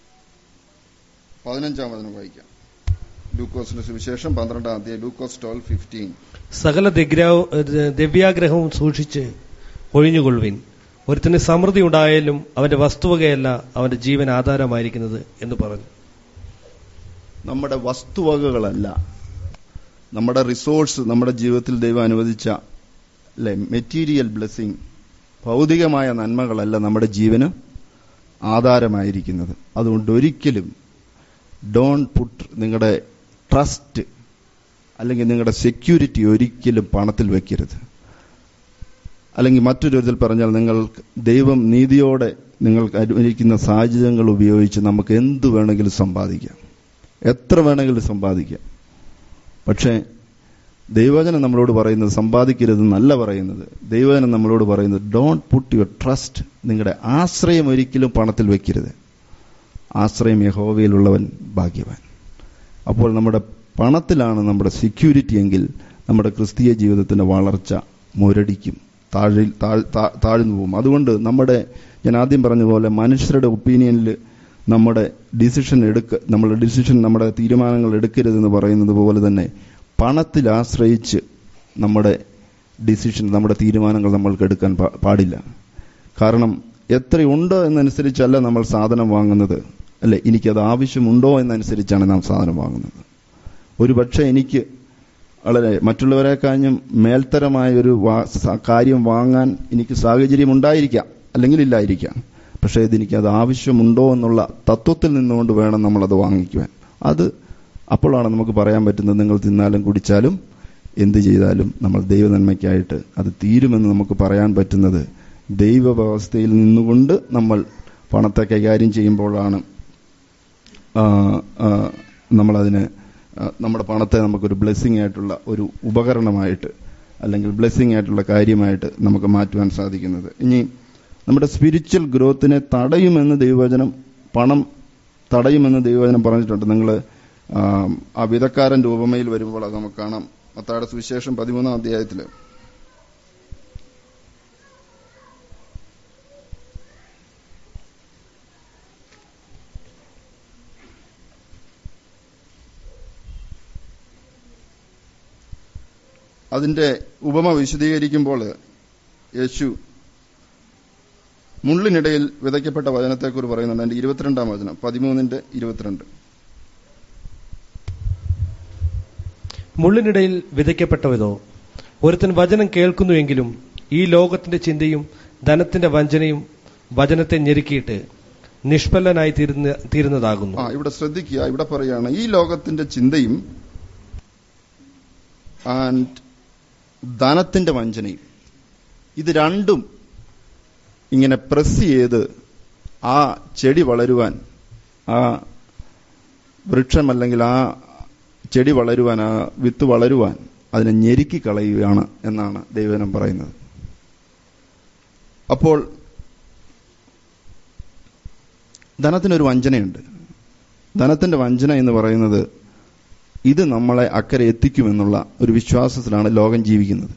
15-ാം വചനം വായിക്കാം. ലൂക്കോസിന്റെ സുവിശേഷം 12-ാം അധ്യായം, ലൂക്കോസ് 12:15. സകല ദിവ്യാഗ്രഹവും സൂക്ഷിച്ച് ഒഴിഞ്ഞുകൊള്ളുവിൻ. ഒരുത്തിന് സമൃദ്ധി ഉണ്ടായാലും അവന്റെ വസ്തുവകയല്ല അവന്റെ ജീവൻ ആധാരമായിരിക്കുന്നത് എന്ന് പറഞ്ഞു. നമ്മുടെ വസ്തുവകകളല്ല, നമ്മുടെ റിസോഴ്സ്, നമ്മുടെ ജീവിതത്തിൽ ദൈവം അനുവദിച്ച മെറ്റീരിയൽ ബ്ലെസ്സിങ്, ഭൗതികമായ നന്മകളല്ല നമ്മുടെ ജീവന് ആധാരമായിരിക്കുന്നത്. അതുകൊണ്ട് ഒരിക്കലും ഡോണ്ട് പുട്ട് നിങ്ങളുടെ ട്രസ്റ്റ് അല്ലെങ്കിൽ നിങ്ങളുടെ സെക്യൂരിറ്റി ഒരിക്കലും പണത്തിൽ വെക്കരുത്. അല്ലെങ്കിൽ മറ്റൊരു വിധത്തിൽ പറഞ്ഞാൽ, ദൈവം നീതിയോടെ നിങ്ങൾക്ക് അനുവദിക്കുന്ന സാഹചര്യങ്ങൾ ഉപയോഗിച്ച് നമുക്ക് എന്ത് വേണമെങ്കിലും സമ്പാദിക്കാം, എത്ര വേണമെങ്കിലും സമ്പാദിക്കാം. പക്ഷേ ദൈവവചനം നമ്മളോട് പറയുന്നത് സമ്പാദിക്കരുതെന്നല്ല പറയുന്നത്. ദൈവവചനം നമ്മളോട് പറയുന്നത് ഡോണ്ട് പുട്ട് യുവർ ട്രസ്റ്റ്, നിങ്ങളുടെ ആശ്രയം ഒരിക്കലും പണത്തിൽ വെക്കരുത്. ആശ്രയം യഹോവയിലുള്ളവൻ ഭാഗ്യവാൻ. അപ്പോൾ നമ്മുടെ പണത്തിലാണ് നമ്മുടെ സെക്യൂരിറ്റി എങ്കിൽ നമ്മുടെ ക്രിസ്തീയ ജീവിതത്തിന്റെ വളർച്ച മുരടിക്കും, താഴ്ന്നു പോകും. അതുകൊണ്ട് ഞാൻ ആദ്യം പറഞ്ഞ പോലെ മനുഷ്യരുടെ ഒപ്പീനിയനിൽ നമ്മുടെ തീരുമാനങ്ങൾ എടുക്കരുതെന്ന് പറയുന്നത് പോലെ തന്നെ പണത്തിൽ ആശ്രയിച്ച് നമ്മുടെ തീരുമാനങ്ങൾ നമ്മൾക്ക് എടുക്കാൻ പാടില്ല. കാരണം എത്രയുണ്ടോ എന്നനുസരിച്ചല്ല നമ്മൾ സാധനം വാങ്ങുന്നത്, അല്ലെ? എനിക്കത് ആവശ്യമുണ്ടോ എന്നനുസരിച്ചാണ് നാം സാധനം വാങ്ങുന്നത്. ഒരു പക്ഷേ എനിക്ക് വളരെ മറ്റുള്ളവരെക്കാളും മേൽത്തരമായൊരു കാര്യം വാങ്ങാൻ എനിക്ക് സാഹചര്യം ഉണ്ടായിരിക്കാം, അല്ലെങ്കിൽ ഇല്ലായിരിക്കാം. പക്ഷേ ഇതെനിക്കത് ആവശ്യമുണ്ടോ എന്നുള്ള തത്വത്തിൽ നിന്നുകൊണ്ട് വേണം നമ്മളത് വാങ്ങിക്കുവാൻ. അപ്പോഴാണ് നമുക്ക് പറയാൻ പറ്റുന്നത്, നിങ്ങൾ തിന്നാലും കുടിച്ചാലും എന്ത് ചെയ്താലും നമ്മൾ ദൈവനന്മയ്ക്കായിട്ട് അത് തീരുമെന്ന് നമുക്ക് പറയാൻ പറ്റുന്നത് ദൈവവ്യവസ്ഥയിൽ നിന്നുകൊണ്ട് നമ്മൾ പണത്തെ കൈകാര്യം ചെയ്യുമ്പോഴാണ് നമ്മളതിന് നമ്മുടെ പണത്തെ നമുക്കൊരു ബ്ലെസ്സിങ് ആയിട്ടുള്ള ഒരു ഉപകരണമായിട്ട് അല്ലെങ്കിൽ ബ്ലെസ്സിങ് ആയിട്ടുള്ള കാര്യമായിട്ട് നമുക്ക് മാറ്റുവാൻ സാധിക്കുന്നത്. ഇനി നമ്മുടെ സ്പിരിച്വൽ ഗ്രോത്തിനെ പണം തടയുമെന്ന് ദൈവവചനം പറഞ്ഞിട്ടുണ്ട്. നിങ്ങൾ ആ വിധക്കാരന്റെ ഉപമയിൽ വരുമ്പോൾ അത് നമുക്ക് കാണാം. മത്തായിയുടെ സുവിശേഷം 13-ാം അധ്യായത്തിൽ അതിന്റെ ഉപമ വിശദീകരിക്കുമ്പോൾ യേശു മുള്ളിനിടയിൽ വിതയ്ക്കപ്പെട്ട വചനത്തെക്കുറിച്ച് പറയുന്നുണ്ട്. അതിന്റെ 22-ാം വചനം, 13:22. മുള്ളിനിടയിൽ വിതയ്ക്കപ്പെട്ടവരോ, ഒരുത്തൻ വചനം കേൾക്കുന്നുവെങ്കിലും ഈ ലോകത്തിന്റെ ചിന്തയും ധനത്തിന്റെ വഞ്ചനയും വചനത്തെ ഞെരുക്കിയിട്ട് നിഷ്ഫലനായി തീരുന്നതാകുന്നു. ഇവിടെ ശ്രദ്ധിക്കുക, ഇവിടെ പറയാണ് ഈ ലോകത്തിന്റെ ചിന്തയും ആൻഡ് ധനത്തിന്റെ വഞ്ചനയും, ഇത് രണ്ടും ഇങ്ങനെ പ്രസ് ചെയ്ത് ആ ചെടി വളരുവാൻ, ആ വൃക്ഷം അല്ലെങ്കിൽ ആ ചെടി വളരുവാൻ, ആ വിത്ത് വളരുവാൻ അതിനെ ഞെരുക്കി കളയുകയാണ് എന്നാണ് ദൈവവചനം പറയുന്നത്. അപ്പോൾ ധനത്തിനൊരു വഞ്ചനയുണ്ട്. ധനത്തിന്റെ വഞ്ചന എന്ന് പറയുന്നത് ഇത് നമ്മളെ അക്കരെ എത്തിക്കുമെന്നുള്ള ഒരു വിശ്വാസത്തിലാണ് ലോകം ജീവിക്കുന്നത്.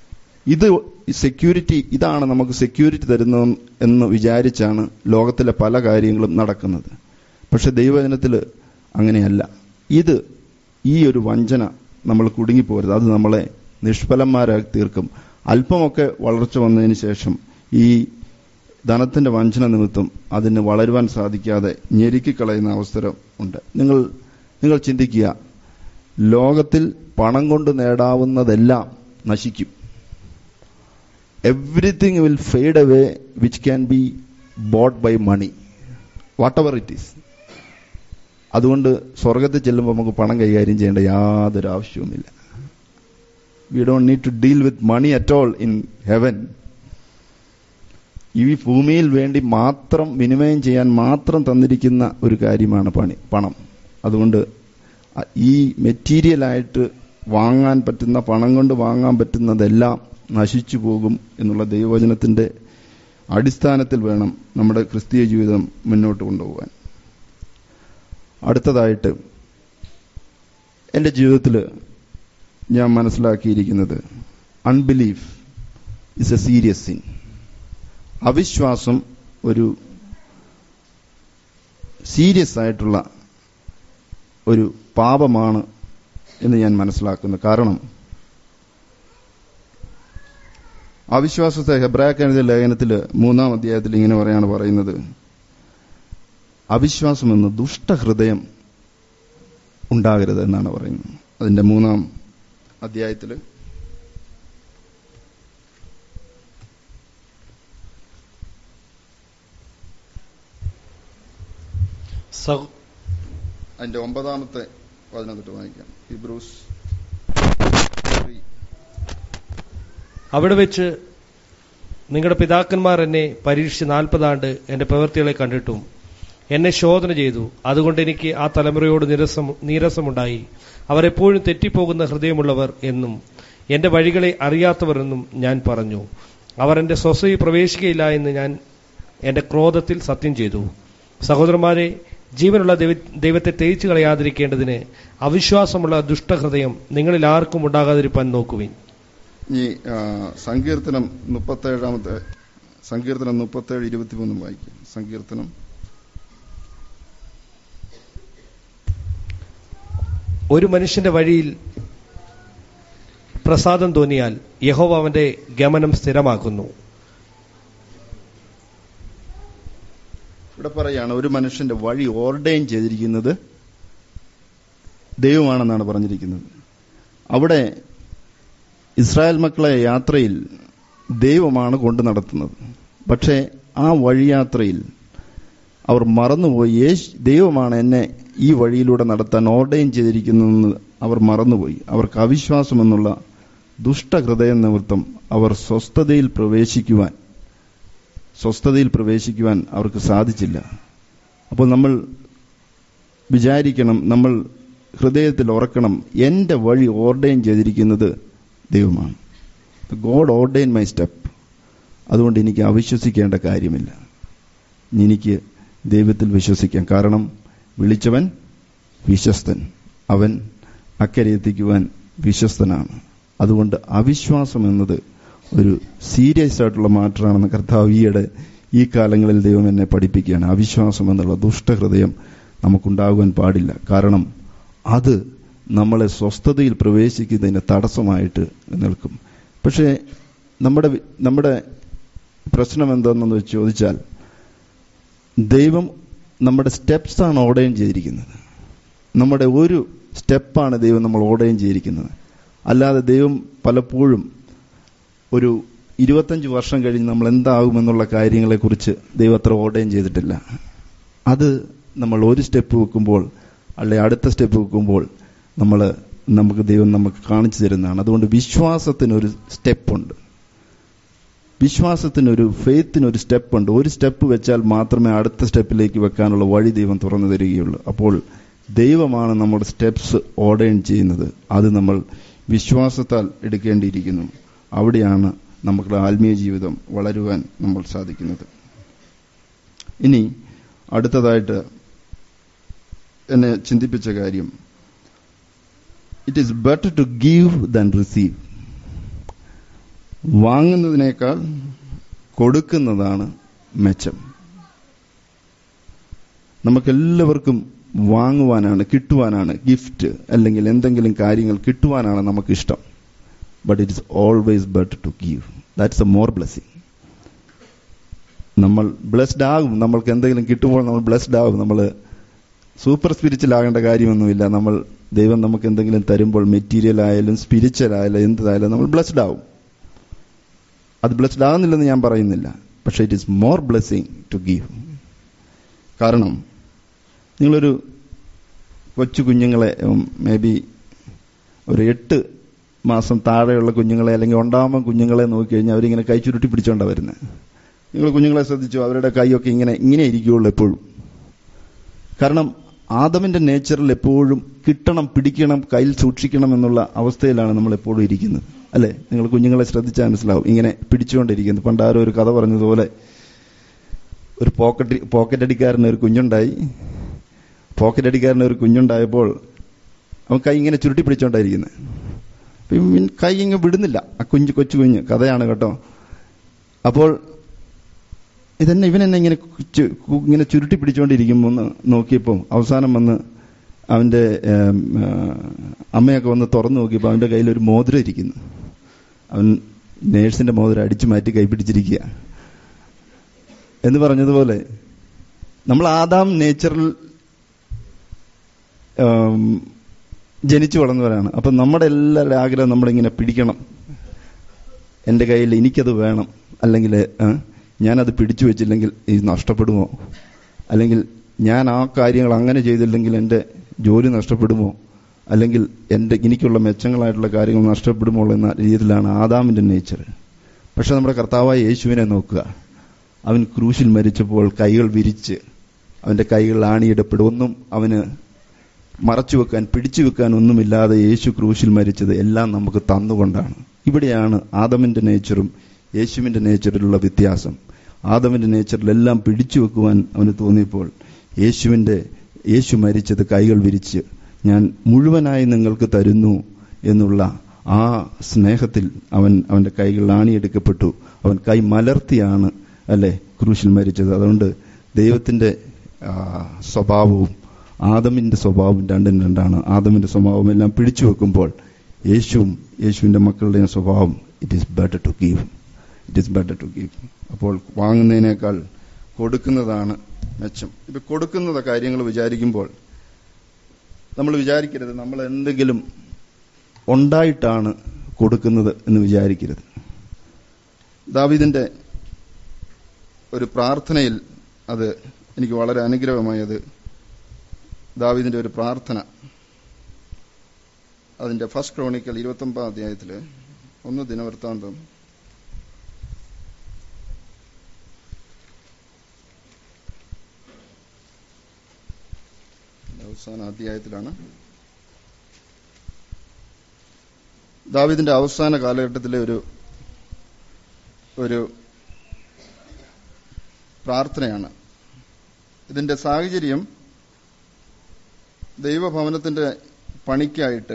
ഇതാണ് നമുക്ക് സെക്യൂരിറ്റി തരുന്നത് എന്ന് വിചാരിച്ചാണ് ലോകത്തിലെ പല കാര്യങ്ങളും നടക്കുന്നത്. പക്ഷെ ദൈവവചനത്തിൽ അങ്ങനെയല്ല. ഈ ഒരു വഞ്ചന നമ്മൾ കുടുങ്ങിപ്പോരുത്. അത് നമ്മളെ നിഷ്ഫലന്മാരാക്കി തീർക്കും. അല്പമൊക്കെ വളർച്ച വന്നതിന് ശേഷം ഈ ധനത്തിന്റെ വഞ്ചന നിമിത്തം അതിന് വളരുവാൻ സാധിക്കാതെ ഞെരുക്കിക്കളയുന്ന അവസരം ഉണ്ട്. നിങ്ങൾ ചിന്തിക്കുക, ലോകത്തിൽ പണം കൊണ്ട് നേടാവുന്നതെല്ലാം നശിക്കും. Everything will fade away which can be bought by money, whatever it is. അതുകൊണ്ട് സ്വർഗത്തിൽ ചെല്ലുമ്പോൾ നമുക്ക് പണം കൈകാര്യം ചെയ്യേണ്ട യാതൊരു ആവശ്യവുമില്ല. We don't need to deal with money at all in heaven. ഈ ഭൂമിയിൽ വേണ്ടി മാത്രം വിനിമയം ചെയ്യാൻ മാത്രം തന്നിരിക്കുന്ന ഒരു കാര്യമാണ് പണം. അതുകൊണ്ട് ഈ മെറ്റീരിയലായിട്ട് വാങ്ങാൻ പറ്റുന്ന, പണം കൊണ്ട് വാങ്ങാൻ പറ്റുന്നതെല്ലാം നശിച്ചു പോകും എന്നുള്ള ദൈവവചനത്തിന്റെ അടിസ്ഥാനത്തിൽ വേണം നമ്മുടെ ക്രിസ്തീയ ജീവിതം മുന്നോട്ട് കൊണ്ടുപോകാൻ. അടുത്തതായിട്ട് എൻ്റെ ജീവിതത്തിൽ ഞാൻ മനസ്സിലാക്കിയിരിക്കുന്നത്, unbelief is a serious sin. അവിശ്വാസം ഒരു സീരിയസ് ആയിട്ടുള്ള ഒരു പാപമാണ് എന്ന് ഞാൻ മനസ്സിലാക്കുന്നു. കാരണം അവിശ്വാസത്തെ ഹെബ്രായർക്കെഴുതിയ ലേഖനത്തിൽ 3-ാം അധ്യായത്തിൽ ഇങ്ങനെ പറയുന്നത്, അവിശ്വാസം എന്ന് ദുഷ്ടഹൃദയം ഉണ്ടാകരുത് എന്നാണ് പറയുന്നത്. അതിന്റെ 3-ാം അധ്യായത്തിൽ അതിന്റെ 9-ാമത്തെ വചനം തൊട്ട് വായിക്കാം. ഹീബ്രൂസ് 3. അവിടെ വെച്ച് നിങ്ങളുടെ പിതാക്കന്മാർ എന്നെ പരീക്ഷിച്ച് 40 ആണ്ട് എന്റെ പ്രവൃത്തികളെ കണ്ടിട്ടും എന്നെ ശോധന ചെയ്തു. അതുകൊണ്ട് എനിക്ക് ആ തലമുറയോട് നീരസമുണ്ടായി. അവർ എപ്പോഴും തെറ്റിപ്പോകുന്ന ഹൃദയമുള്ളവർ എന്നും എന്റെ വഴികളെ അറിയാത്തവർ എന്നും ഞാൻ പറഞ്ഞു. അവർ എന്റെ സ്വസ്ഥയിൽ പ്രവേശിക്കുകയില്ല എന്ന് ഞാൻ എന്റെ ക്രോധത്തിൽ സത്യം ചെയ്തു. സഹോദരന്മാരെ, ജീവനുള്ള ദൈവത്തെ തേച്ചു കളയാതിരിക്കേണ്ടതിന് അവിശ്വാസമുള്ള ദുഷ്ടഹൃദയം നിങ്ങളിൽ ആർക്കും ഉണ്ടാകാതിരിക്കാൻ നോക്കുവിൻ. ഈ സങ്കീർത്തനം 37:23 വായിക്കും. സങ്കീർത്തനം ഒരു മനുഷ്യന്റെ വഴിയിൽ പ്രസാദം തോന്നിയാൽ യഹോവ അവന്റെ ഗമനം സ്ഥിരമാക്കുന്നു. ഇവിടെ പറയാണ്, ഒരു മനുഷ്യന്റെ വഴി ഓർഡൈൻ ചെയ്തിരിക്കുന്നത് ദൈവമാണെന്നാണ് പറഞ്ഞിരിക്കുന്നത്. അവിടെ ഇസ്രായേൽ മക്കളെ യാത്രയിൽ ദൈവമാണ് കൊണ്ടു നടത്തുന്നത്. പക്ഷേ ആ വഴിയാത്രയിൽ അവർ മറന്നുപോയി, ദൈവമാണ് എന്നെ ഈ വഴിയിലൂടെ നടത്താൻ ഓർഡൈൻ ചെയ്തിരിക്കുന്നതെന്ന് അവർ മറന്നുപോയി. അവർക്ക് അവിശ്വാസമെന്നുള്ള ദുഷ്ടഹൃദയം നിമിത്തം അവർ സ്വസ്ഥതയിൽ പ്രവേശിക്കുവാൻ അവർക്ക് സാധിച്ചില്ല. അപ്പോൾ നമ്മൾ വിചാരിക്കണം, നമ്മൾ ഹൃദയത്തിൽ ഓർക്കണം, എൻ്റെ വഴി ഓർഡൈൻ ചെയ്തിരിക്കുന്നത് ദൈവമാണ്. God ordain my step. അതുകൊണ്ട് എനിക്ക് അവിശ്വസിക്കേണ്ട കാര്യമില്ല. എനിക്ക് ദൈവത്തിൽ വിശ്വസിക്കാം. കാരണം വിളിച്ചവൻ വിശ്വസ്തൻ, അവൻ അക്കരെ എത്തിക്കുവാൻ വിശ്വസ്തനാണ്. അതുകൊണ്ട് അവിശ്വാസം എന്നത് ഒരു സീരിയസ് ആയിട്ടുള്ള മാറ്ററാണെന്ന് കർത്താവ് ഈ കാലങ്ങളിൽ ദൈവം എന്നെ പഠിപ്പിക്കുകയാണ്. അവിശ്വാസം എന്നുള്ള ദുഷ്ടഹൃദയം നമുക്കുണ്ടാകുവാൻ പാടില്ല. കാരണം അത് നമ്മളെ സ്വസ്ഥതയിൽ പ്രവേശിക്കുന്നതിന് തടസ്സമായിട്ട് നിൽക്കും. പക്ഷേ നമ്മുടെ പ്രശ്നം എന്താണെന്ന് ചോദിച്ചാൽ, ദൈവം നമ്മുടെ സ്റ്റെപ്സാണ് ഓർഡൈൻ ചെയ്തിരിക്കുന്നത്. നമ്മുടെ ഒരു സ്റ്റെപ്പാണ് ദൈവം നമ്മൾ ഓർഡൈൻ ചെയ്തിരിക്കുന്നത്. അല്ലാതെ ദൈവം പലപ്പോഴും ഒരു 25 വർഷം കഴിഞ്ഞ് നമ്മൾ എന്താകുമെന്നുള്ള കാര്യങ്ങളെക്കുറിച്ച് ദൈവം അത്ര ഓർഡൈൻ ചെയ്തിട്ടില്ല. അത് നമ്മൾ ഒരു സ്റ്റെപ്പ് വെക്കുമ്പോൾ അല്ലെ അടുത്ത സ്റ്റെപ്പ് വെക്കുമ്പോൾ നമുക്ക് ദൈവം നമുക്ക് കാണിച്ചു തരുന്നതാണ്. അതുകൊണ്ട് വിശ്വാസത്തിനൊരു സ്റ്റെപ്പുണ്ട്, വിശ്വാസത്തിനൊരു ഫെയ്ത്തിനൊരു സ്റ്റെപ്പുണ്ട്. ഒരു സ്റ്റെപ്പ് വെച്ചാൽ മാത്രമേ അടുത്ത സ്റ്റെപ്പിലേക്ക് വെക്കാനുള്ള വഴി ദൈവം തുറന്നു തരികയുള്ളൂ. അപ്പോൾ ദൈവമാണ് നമ്മുടെ സ്റ്റെപ്സ് ഓർഡൈൻ ചെയ്യുന്നത്. അത് നമ്മൾ വിശ്വാസത്താൽ എടുക്കേണ്ടിയിരിക്കുന്നു. അവിടെയാണ് നമുക്ക് ആത്മീയ ജീവിതം വളരുവാൻ നമ്മൾ സാധിക്കുന്നത്. ഇനി അടുത്തതായിട്ട് എന്നെ ചിന്തിപ്പിച്ച കാര്യം, it is better to give than receive. വാങ്ങുന്നതിനേക്കാൾ കൊടുക്കുന്നതാണ് മെച്ചം. നമുക്കെല്ലാവർക്കും വാങ്ങുവാനാണ്, കിട്ടുവാനാണ്, ഗിഫ്റ്റ് അല്ലെങ്കിൽ എന്തെങ്കിലും കാര്യങ്ങൾ കിട്ടുവാനാണ് നമുക്കിഷ്ടം. But it is always better to give. That's a more blessing. നമ്മൾ ബ്ലെസ്ഡ് ആകും. നമ്മൾക്ക് എന്തെങ്കിലും കിട്ടുമ്പോൾ നമ്മൾ ബ്ലെസ്ഡ് ആകും. നമ്മൾ സൂപ്പർ സ്പിരിച്വൽ ആകേണ്ട കാര്യമൊന്നുമില്ല. ദൈവം നമുക്ക് എന്തെങ്കിലും തരുമ്പോൾ മെറ്റീരിയൽ ആയാലും സ്പിരിച്വൽ ആയാലും എന്തായാലും നമ്മൾ ബ്ലെസ്ഡ് ആവും. അത് ബ്ലെസ്ഡ് ആകുന്നില്ലെന്ന് ഞാൻ പറയുന്നില്ല. പക്ഷേ it is more blessing to give. കാരണം നിങ്ങളൊരു കൊച്ചു കുഞ്ഞുങ്ങളെ, മേ ബി ഒരു 8 മാസം താഴെയുള്ള കുഞ്ഞുങ്ങളെ അല്ലെങ്കിൽ 1ാമൻ കുഞ്ഞുങ്ങളെ നോക്കിക്കഴിഞ്ഞാൽ അവരിങ്ങനെ കൈ ചുരുട്ടി പിടിച്ചോണ്ടാണ് വരുന്നത്. നിങ്ങൾ കുഞ്ഞുങ്ങളെ ശ്രദ്ധിച്ചു, അവരുടെ കൈയൊക്കെ ഇങ്ങനെ ഇരിക്കുകയുള്ളൂ എപ്പോഴും. കാരണം ആദമിന്റെ നേച്ചറിൽ എപ്പോഴും കിട്ടണം, പിടിക്കണം, കയ്യിൽ സൂക്ഷിക്കണം എന്നുള്ള അവസ്ഥയിലാണ് നമ്മൾ എപ്പോഴും ഇരിക്കുന്നത്, അല്ലേ? നിങ്ങൾ കുഞ്ഞുങ്ങളെ ശ്രദ്ധിച്ചാൽ മനസ്സിലാവും, ഇങ്ങനെ പിടിച്ചുകൊണ്ടിരിക്കുന്നത്. പണ്ടാരോ ഒരു കഥ പറഞ്ഞതുപോലെ ഒരു പോക്കറ്റ് അടിക്കാരന് ഒരു കുഞ്ഞുണ്ടായി. പോക്കറ്റ് അടിക്കാരന് ഒരു കുഞ്ഞുണ്ടായപ്പോൾ അവൻ കൈ ഇങ്ങനെ ചുരുട്ടി പിടിച്ചോണ്ടായിരിക്കുന്നത്. കൈ ഇങ്ങനെ വിടുന്നില്ല. ആ കൊച്ചു കുഞ്ഞ് കഥയാണ് കേട്ടോ. അപ്പോൾ ഇവനെന്നെ ഇങ്ങനെ ചുരുട്ടി പിടിച്ചുകൊണ്ടിരിക്കുമ്പോൾ ഒന്ന് നോക്കിയപ്പോൾ അവസാനം വന്ന് അവന്റെ അമ്മയൊക്കെ വന്ന് തുറന്നു നോക്കിയപ്പോൾ അവന്റെ കയ്യിൽ ഒരു മോതിരം ഇരിക്കുന്നു. അവൻ നേഴ്സിന്റെ മോതിരം അടിച്ചു മാറ്റി കൈപിടിച്ചിരിക്കുക എന്ന് പറഞ്ഞതുപോലെ നമ്മൾ ആദാം നേച്ചറിൽ ജനിച്ചു വളർന്നവരാണ്. അപ്പം നമ്മുടെ എല്ലാവരുടെ ആഗ്രഹം നമ്മളിങ്ങനെ പിടിക്കണം, എൻ്റെ കയ്യിൽ എനിക്കത് വേണം, അല്ലെങ്കിൽ ഞാനത് പിടിച്ചു വെച്ചില്ലെങ്കിൽ ഇത് നഷ്ടപ്പെടുമോ, അല്ലെങ്കിൽ ഞാൻ ആ കാര്യങ്ങൾ അങ്ങനെ ചെയ്തില്ലെങ്കിൽ എൻ്റെ ജോലി നഷ്ടപ്പെടുമോ, അല്ലെങ്കിൽ എനിക്കുള്ള മെച്ചങ്ങളായിട്ടുള്ള കാര്യങ്ങൾ നഷ്ടപ്പെടുമോ എന്ന രീതിയിലാണ് ആദാമിൻ്റെ നേച്ചർ. പക്ഷെ നമ്മുടെ കർത്താവായ യേശുവിനെ നോക്കുക. അവൻ ക്രൂശിൽ മരിച്ചപ്പോൾ കൈകൾ വിരിച്ച് അവൻ്റെ കൈകൾ ആണിയിടപ്പെടും. ഒന്നും അവന് മറച്ചു വെക്കാൻ പിടിച്ചു വെക്കാൻ ഒന്നുമില്ലാതെ യേശു ക്രൂശിൽ മരിച്ചത് എല്ലാം നമുക്ക് തന്നുകൊണ്ടാണ്. ഇവിടെയാണ് ആദമിന്റെ നേച്ചറും യേശുവിന്റെ നേച്ചറിലുള്ള വ്യത്യാസം. ആദമിന്റെ നേച്ചറിലെല്ലാം പിടിച്ചു വെക്കുവാൻ അവന് തോന്നിയപ്പോൾ യേശു മരിച്ചത് കൈകൾ വിരിച്ച് ഞാൻ മുഴുവനായി നിങ്ങൾക്ക് തരുന്നു എന്നുള്ള ആ സ്നേഹത്തിൽ അവന്റെ കൈകൾ ആണിയെടുക്കപ്പെട്ടു. അവൻ കൈ മലർത്തിയാണ് ക്രൂശിൽ മരിച്ചത്. അതുകൊണ്ട് ദൈവത്തിന്റെ സ്വഭാവവും ആദമിന്റെ സ്വഭാവവും രണ്ടും രണ്ടാണ്. ആദമിന്റെ സ്വഭാവം എല്ലാം പിടിച്ചു വെക്കുമ്പോൾ യേശുവിന്റെ മക്കളുടെ സ്വഭാവം it is better to give. അപ്പോൾ വാങ്ങുന്നതിനേക്കാൾ കൊടുക്കുന്നതാണ് മെച്ചം. ഇപ്പൊ കൊടുക്കുന്ന കാര്യങ്ങൾ വിചാരിക്കുമ്പോൾ നമ്മൾ വിചാരിക്കരുത് നമ്മൾ എന്തെങ്കിലും ഉണ്ടായിട്ടാണ് കൊടുക്കുന്നത് എന്ന് വിചാരിക്കരുത്. ദാവീദിന്റെ ഒരു പ്രാർത്ഥനയിൽ അത് എനിക്ക് വളരെ അനുഗ്രഹമായത് ദാവീദിന്റെ ഒരു പ്രാർത്ഥന, അതിന്റെ 1 ക്രോണിക്കൽ 29 അധ്യായത്തില് 1 ദിനവൃത്താന്തം അവസാന അധ്യായത്തിലാണ്. ദാവീദിന്റെ അവസാന കാലഘട്ടത്തിലെ ഒരു പ്രാർത്ഥനയാണ്. ഇതിന്റെ സാഹചര്യം ദൈവഭവനത്തിന്റെ പണിക്കായിട്ട്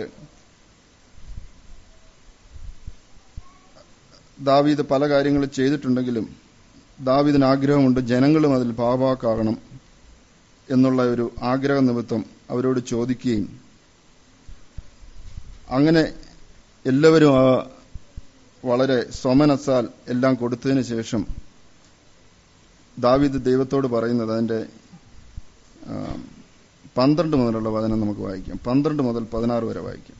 ദാവീദ് പല കാര്യങ്ങളും ചെയ്തിട്ടുണ്ടെങ്കിലും ദാവീദിന് ആഗ്രഹമുണ്ട് ജനങ്ങളും അതിൽ ഭാഗമാക്കാകണം എന്നുള്ള ഒരു ആഗ്രഹ നിമിത്തം അവരോട് ചോദിക്കുകയും അങ്ങനെ എല്ലാവരും വളരെ സ്വമനസാൽ എല്ലാം കൊടുത്തതിന് ശേഷം ദാവീദ് ദൈവത്തോട് പറയുന്നത് അതിന്റെ 12 മുതലുള്ള വചനം നമുക്ക് വായിക്കാം. 12 മുതൽ 16 വരെ വായിക്കാം.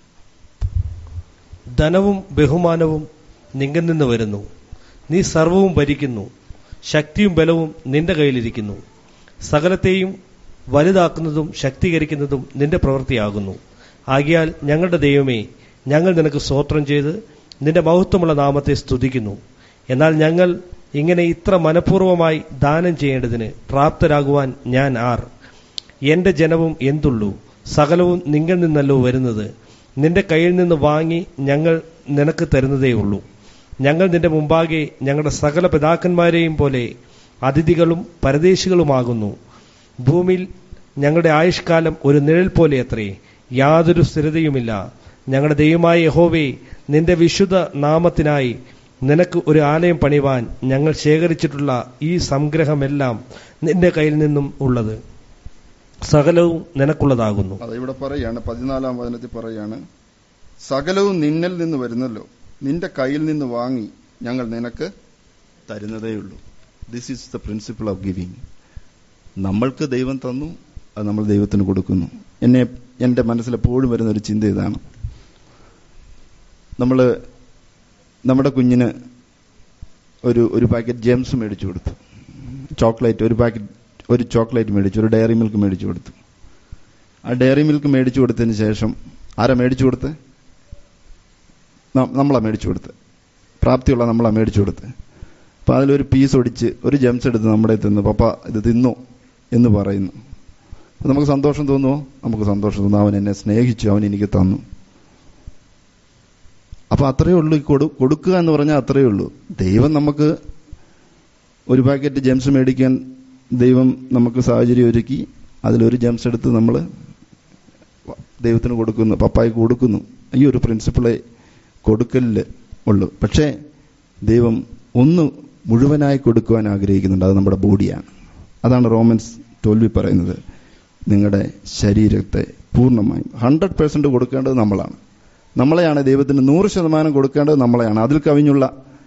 ധനവും ബഹുമാനവും നിങ്കിൽ നിന്ന് വരുന്നു, നീ സർവവും ഭരിക്കുന്നു, ശക്തിയും ബലവും നിന്റെ കയ്യിലിരിക്കുന്നു, സകലത്തെയും വലുതാക്കുന്നതും ശക്തീകരിക്കുന്നതും നിന്റെ പ്രവൃത്തിയാകുന്നു. ആകയാൽ ഞങ്ങളുടെ ദൈവമേ, ഞങ്ങൾ നിനക്ക് സ്തോത്രം ചെയ്ത് നിന്റെ മഹത്വമുള്ള നാമത്തെ സ്തുതിക്കുന്നു. എന്നാൽ ഞങ്ങൾ ഇങ്ങനെ ഇത്ര മനഃപൂർവ്വമായി ദാനം ചെയ്യേണ്ടതിന് പ്രാപ്തരാകുവാൻ ഞാൻ ആർ? എന്റെ ജനവും എന്തുള്ളൂ? സകലവും നിങ്ങൾ നിന്നല്ലോ വരുന്നത്. നിന്റെ കയ്യിൽ നിന്ന് വാങ്ങി ഞങ്ങൾ നിനക്ക് തരുന്നതേയുള്ളൂ. ഞങ്ങൾ നിന്റെ മുമ്പാകെ ഞങ്ങളുടെ സകല പിതാക്കന്മാരെയും പോലെ അതിഥികളും പരദേശികളുമാകുന്നു. ഭൂമിയിൽ ഞങ്ങളുടെ ആയുഷ്കാലം ഒരു നിഴൽ പോലെ അത്രേ, യാതൊരു സ്ഥിരതയുമില്ല. ഞങ്ങളുടെ ദൈവമായ യഹോവേ, നിന്റെ വിശുദ്ധ നാമത്തിനായി നിനക്ക് ഒരു ആലയം പണിവാൻ ഞങ്ങൾ ശേഖരിച്ചിട്ടുള്ള ഈ സംഗ്രഹമെല്ലാം നിന്റെ കയ്യിൽ നിന്നും ഉള്ളത്, സകലവും നിനക്കുള്ളതാകുന്നു. അത് ഇവിടെ പറയാണ്, 14-ാം വചനത്തിൽ പറയാണ്, സകലവും നിന്നിൽ നിന്ന് വരുന്നല്ലോ, നിന്റെ കയ്യിൽ നിന്ന് വാങ്ങി ഞങ്ങൾ നിനക്ക് തരുന്നതേയുള്ളൂ. This is the principle of giving. നമ്മൾക്ക് ദൈവം തന്നു, അത് നമ്മൾ ദൈവത്തിന് കൊടുക്കുന്നു. എന്റെ മനസ്സിൽ എപ്പോഴും വരുന്ന ഒരു ചിന്ത ഇതാണ്. നമ്മുടെ കുഞ്ഞിന് ഒരു പാക്കറ്റ് ജെംസ് മേടിച്ചു കൊടുത്തു, ചോക്ലേറ്റ്, ഒരു ചോക്ലേറ്റ് മേടിച്ചു, ഒരു ഡയറി മിൽക്ക് മേടിച്ചു കൊടുത്തു. ആ ഡയറി മിൽക്ക് മേടിച്ചു കൊടുത്തതിന് ശേഷം ആരാ മേടിച്ചു കൊടുത്ത്? നമ്മളാ മേടിച്ചു കൊടുത്ത്, പ്രാപ്തിയുള്ള നമ്മളാ മേടിച്ചു കൊടുത്ത്. അപ്പൊ അതിലൊരു പീസ് ഒടിച്ച് ഒരു ജെംസ് എടുത്ത് നമ്മുടെ തിന്ന്, പപ്പ ഇത് തിന്നു എന്ന് പറയുന്നു. അപ്പൊ നമുക്ക് സന്തോഷം തോന്നുമോ? നമുക്ക് സന്തോഷം തോന്നുന്നു. അവൻ എന്നെ സ്നേഹിച്ചു, അവൻ എനിക്ക് തന്നു. അപ്പൊ അത്രയേ ഉള്ളൂ. കൊടുക്കുക എന്ന് പറഞ്ഞാൽ അത്രയേ ഉള്ളൂ. ദൈവം നമുക്ക് ഒരു പാക്കറ്റ് ജെംസ് മേടിക്കാൻ ദൈവം നമുക്ക് സാഹചര്യം ഒരുക്കി. അതിലൊരു ജെംസ് എടുത്ത് നമ്മൾ ദൈവത്തിന് കൊടുക്കുന്നു, പപ്പായ്ക്ക് കൊടുക്കുന്നു. ഈ ഒരു പ്രിൻസിപ്പിളെ കൊടുക്കലില് ഉള്ളൂ. പക്ഷേ ദൈവം ഒന്ന് മുഴുവനായി കൊടുക്കുവാൻ ആഗ്രഹിക്കുന്നുണ്ട്. അത് നമ്മുടെ ബോഡിയാണ്. അതാണ് റോമൻസ് 12 പറയുന്നത്, നിങ്ങളുടെ ശരീരത്തെ പൂർണ്ണമായും 100% കൊടുക്കേണ്ടത് നമ്മളാണ്. നമ്മളെയാണ് ദൈവത്തിന് 100% കൊടുക്കേണ്ടത് നമ്മളെയാണ്. അതിൽ കവിഞ്ഞുള്ള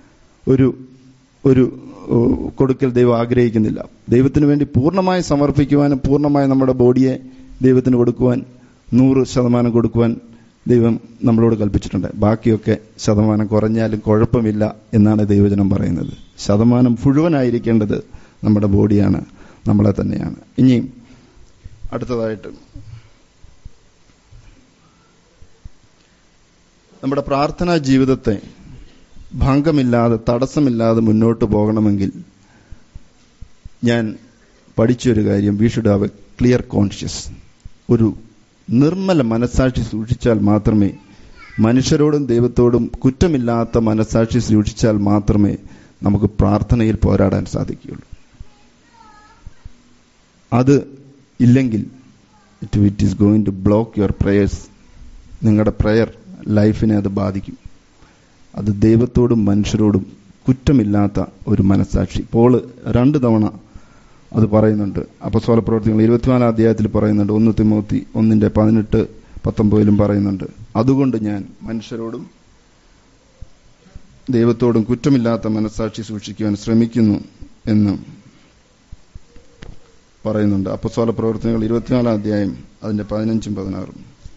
ഒരു കൊടുക്കൽ ദൈവം ആഗ്രഹിക്കുന്നില്ല. ദൈവത്തിന് വേണ്ടി പൂർണ്ണമായി സമർപ്പിക്കുവാനും പൂർണ്ണമായി നമ്മുടെ ബോഡിയെ ദൈവത്തിന് കൊടുക്കുവാൻ 100% കൊടുക്കുവാൻ ദൈവം നമ്മളോട് കൽപ്പിച്ചിട്ടുണ്ട്. ബാക്കിയൊക്കെ ശതമാനം കുറഞ്ഞാലും കുഴപ്പമില്ല എന്നാണ് ദൈവജനം പറയുന്നത്. ശതമാനം മുഴുവനായിരിക്കേണ്ടത് നമ്മുടെ ബോഡിയാണ്, നമ്മളെ തന്നെയാണ്. ഇനി അടുത്തതായിട്ട് നമ്മുടെ പ്രാർത്ഥനാ ജീവിതത്തെ ഭംഗമില്ലാതെ തടസ്സമില്ലാതെ മുന്നോട്ട് പോകണമെങ്കിൽ ഞാൻ പഠിച്ചൊരു കാര്യം, we should have a clear conscious. ഒരു നിർമ്മല മനസ്സാക്ഷി സൂക്ഷിച്ചാൽ മാത്രമേ, മനുഷ്യരോടും ദൈവത്തോടും കുറ്റമില്ലാത്ത മനസ്സാക്ഷി സൂക്ഷിച്ചാൽ മാത്രമേ നമുക്ക് പ്രാർത്ഥനയിൽ പോരാടാൻ സാധിക്കുകയുള്ളൂ. അത് ഇല്ലെങ്കിൽ it is going to block your prayers. നിങ്ങളുടെ പ്രേയർ ലൈഫിനെ അത് ബാധിക്കും. അത് ദൈവത്തോടും മനുഷ്യരോടും കുറ്റമില്ലാത്ത ഒരു മനസ്സാക്ഷി. പോൾ 2 തവണ അത് പറയുന്നുണ്ട്. അപ്പോസ്തല പ്രവർത്തനങ്ങൾ 24 അധ്യായത്തിൽ പറയുന്നുണ്ട്, 1 തിമോത്തി 1:18-19 പറയുന്നുണ്ട്. അതുകൊണ്ട് ഞാൻ മനുഷ്യരോടും ദൈവത്തോടും കുറ്റമില്ലാത്ത മനസ്സാക്ഷി സൂക്ഷിക്കുവാൻ ശ്രമിക്കുന്നു എന്ന് പറയുന്നുണ്ട്. അപ്പോസ്തല പ്രവർത്തനങ്ങൾ 24 അധ്യായം അതിന്റെ 15-16.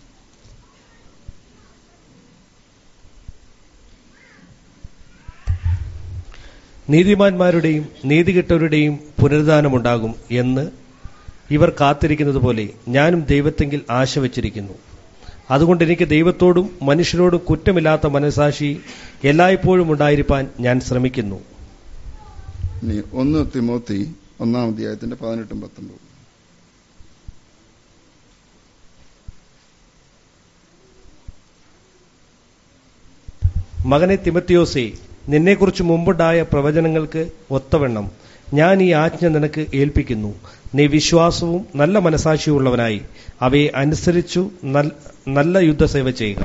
നീതിമാന്മാരുടെയും നീതികെട്ടവരുടെയും പുനരുദ്ധാനമുണ്ടാകും എന്ന് ഇവർ കാത്തിരിക്കുന്നത് പോലെ ഞാനും ദൈവത്തെങ്കിൽ ആശ വച്ചിരിക്കുന്നു. അതുകൊണ്ട് എനിക്ക് ദൈവത്തോടും മനുഷ്യരോടും കുറ്റമില്ലാത്ത മനസ്സാക്ഷി എല്ലായ്പ്പോഴും ഉണ്ടായിരിക്കാൻ ഞാൻ ശ്രമിക്കുന്നു. 1 തിമോത്തി 1 അധ്യായത്തിന്റെ 18-19. മകനെ തിമത്തിയോസേ, നിന്നെക്കുറിച്ച് മുമ്പുണ്ടായ പ്രവചനങ്ങൾക്ക് ഒത്തവണ്ണം ഞാൻ ഈ ആജ്ഞ നിനക്ക് ഏൽപ്പിക്കുന്നു. നീ വിശ്വാസവും നല്ല മനസാക്ഷിയുള്ളവനായി അവയെ അനുസരിച്ചു നല്ല യുദ്ധസേവ ചെയ്യുക.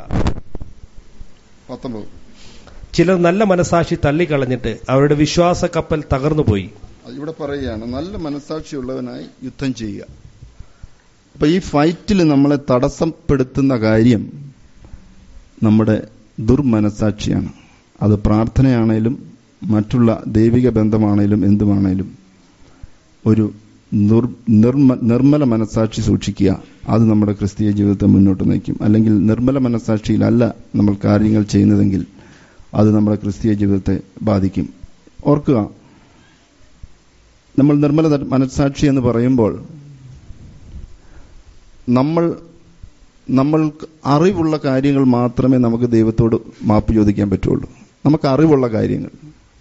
19. ചിലർ നല്ല മനസാക്ഷി തള്ളിക്കളഞ്ഞിട്ട് അവരുടെ വിശ്വാസ കപ്പൽ തകർന്നുപോയി. ഇവിടെ പറയുകയാണ്, നല്ല മനസാക്ഷിയുള്ളവനായി യുദ്ധം ചെയ്യുക. അപ്പൊ ഈ ഫൈറ്റിൽ നമ്മളെ തടസ്സപ്പെടുത്തുന്ന കാര്യം നമ്മുടെ ദുർമനസാക്ഷിയാണ്. അത് പ്രാർത്ഥനയാണേലും മറ്റുള്ള ദൈവിക ബന്ധമാണേലും എന്തുമാണേലും ഒരു നിർമ്മല മനസാക്ഷി സൂക്ഷിക്കുക. അത് നമ്മുടെ ക്രിസ്തീയ ജീവിതത്തെ മുന്നോട്ട് നയിക്കും. അല്ലെങ്കിൽ നിർമ്മല മനസാക്ഷിയിലല്ല നമ്മൾ കാര്യങ്ങൾ ചെയ്യുന്നതെങ്കിൽ അത് നമ്മുടെ ക്രിസ്തീയ ജീവിതത്തെ ബാധിക്കും. ഓർക്കുക, നമ്മൾ നിർമ്മല മനസാക്ഷി എന്ന് പറയുമ്പോൾ നമ്മൾക്ക് അറിവുള്ള കാര്യങ്ങൾ മാത്രമേ നമുക്ക് ദൈവത്തോട് മാപ്പ് ചോദിക്കാൻ പറ്റുള്ളൂ. നമുക്ക് അറിവുള്ള കാര്യങ്ങൾ,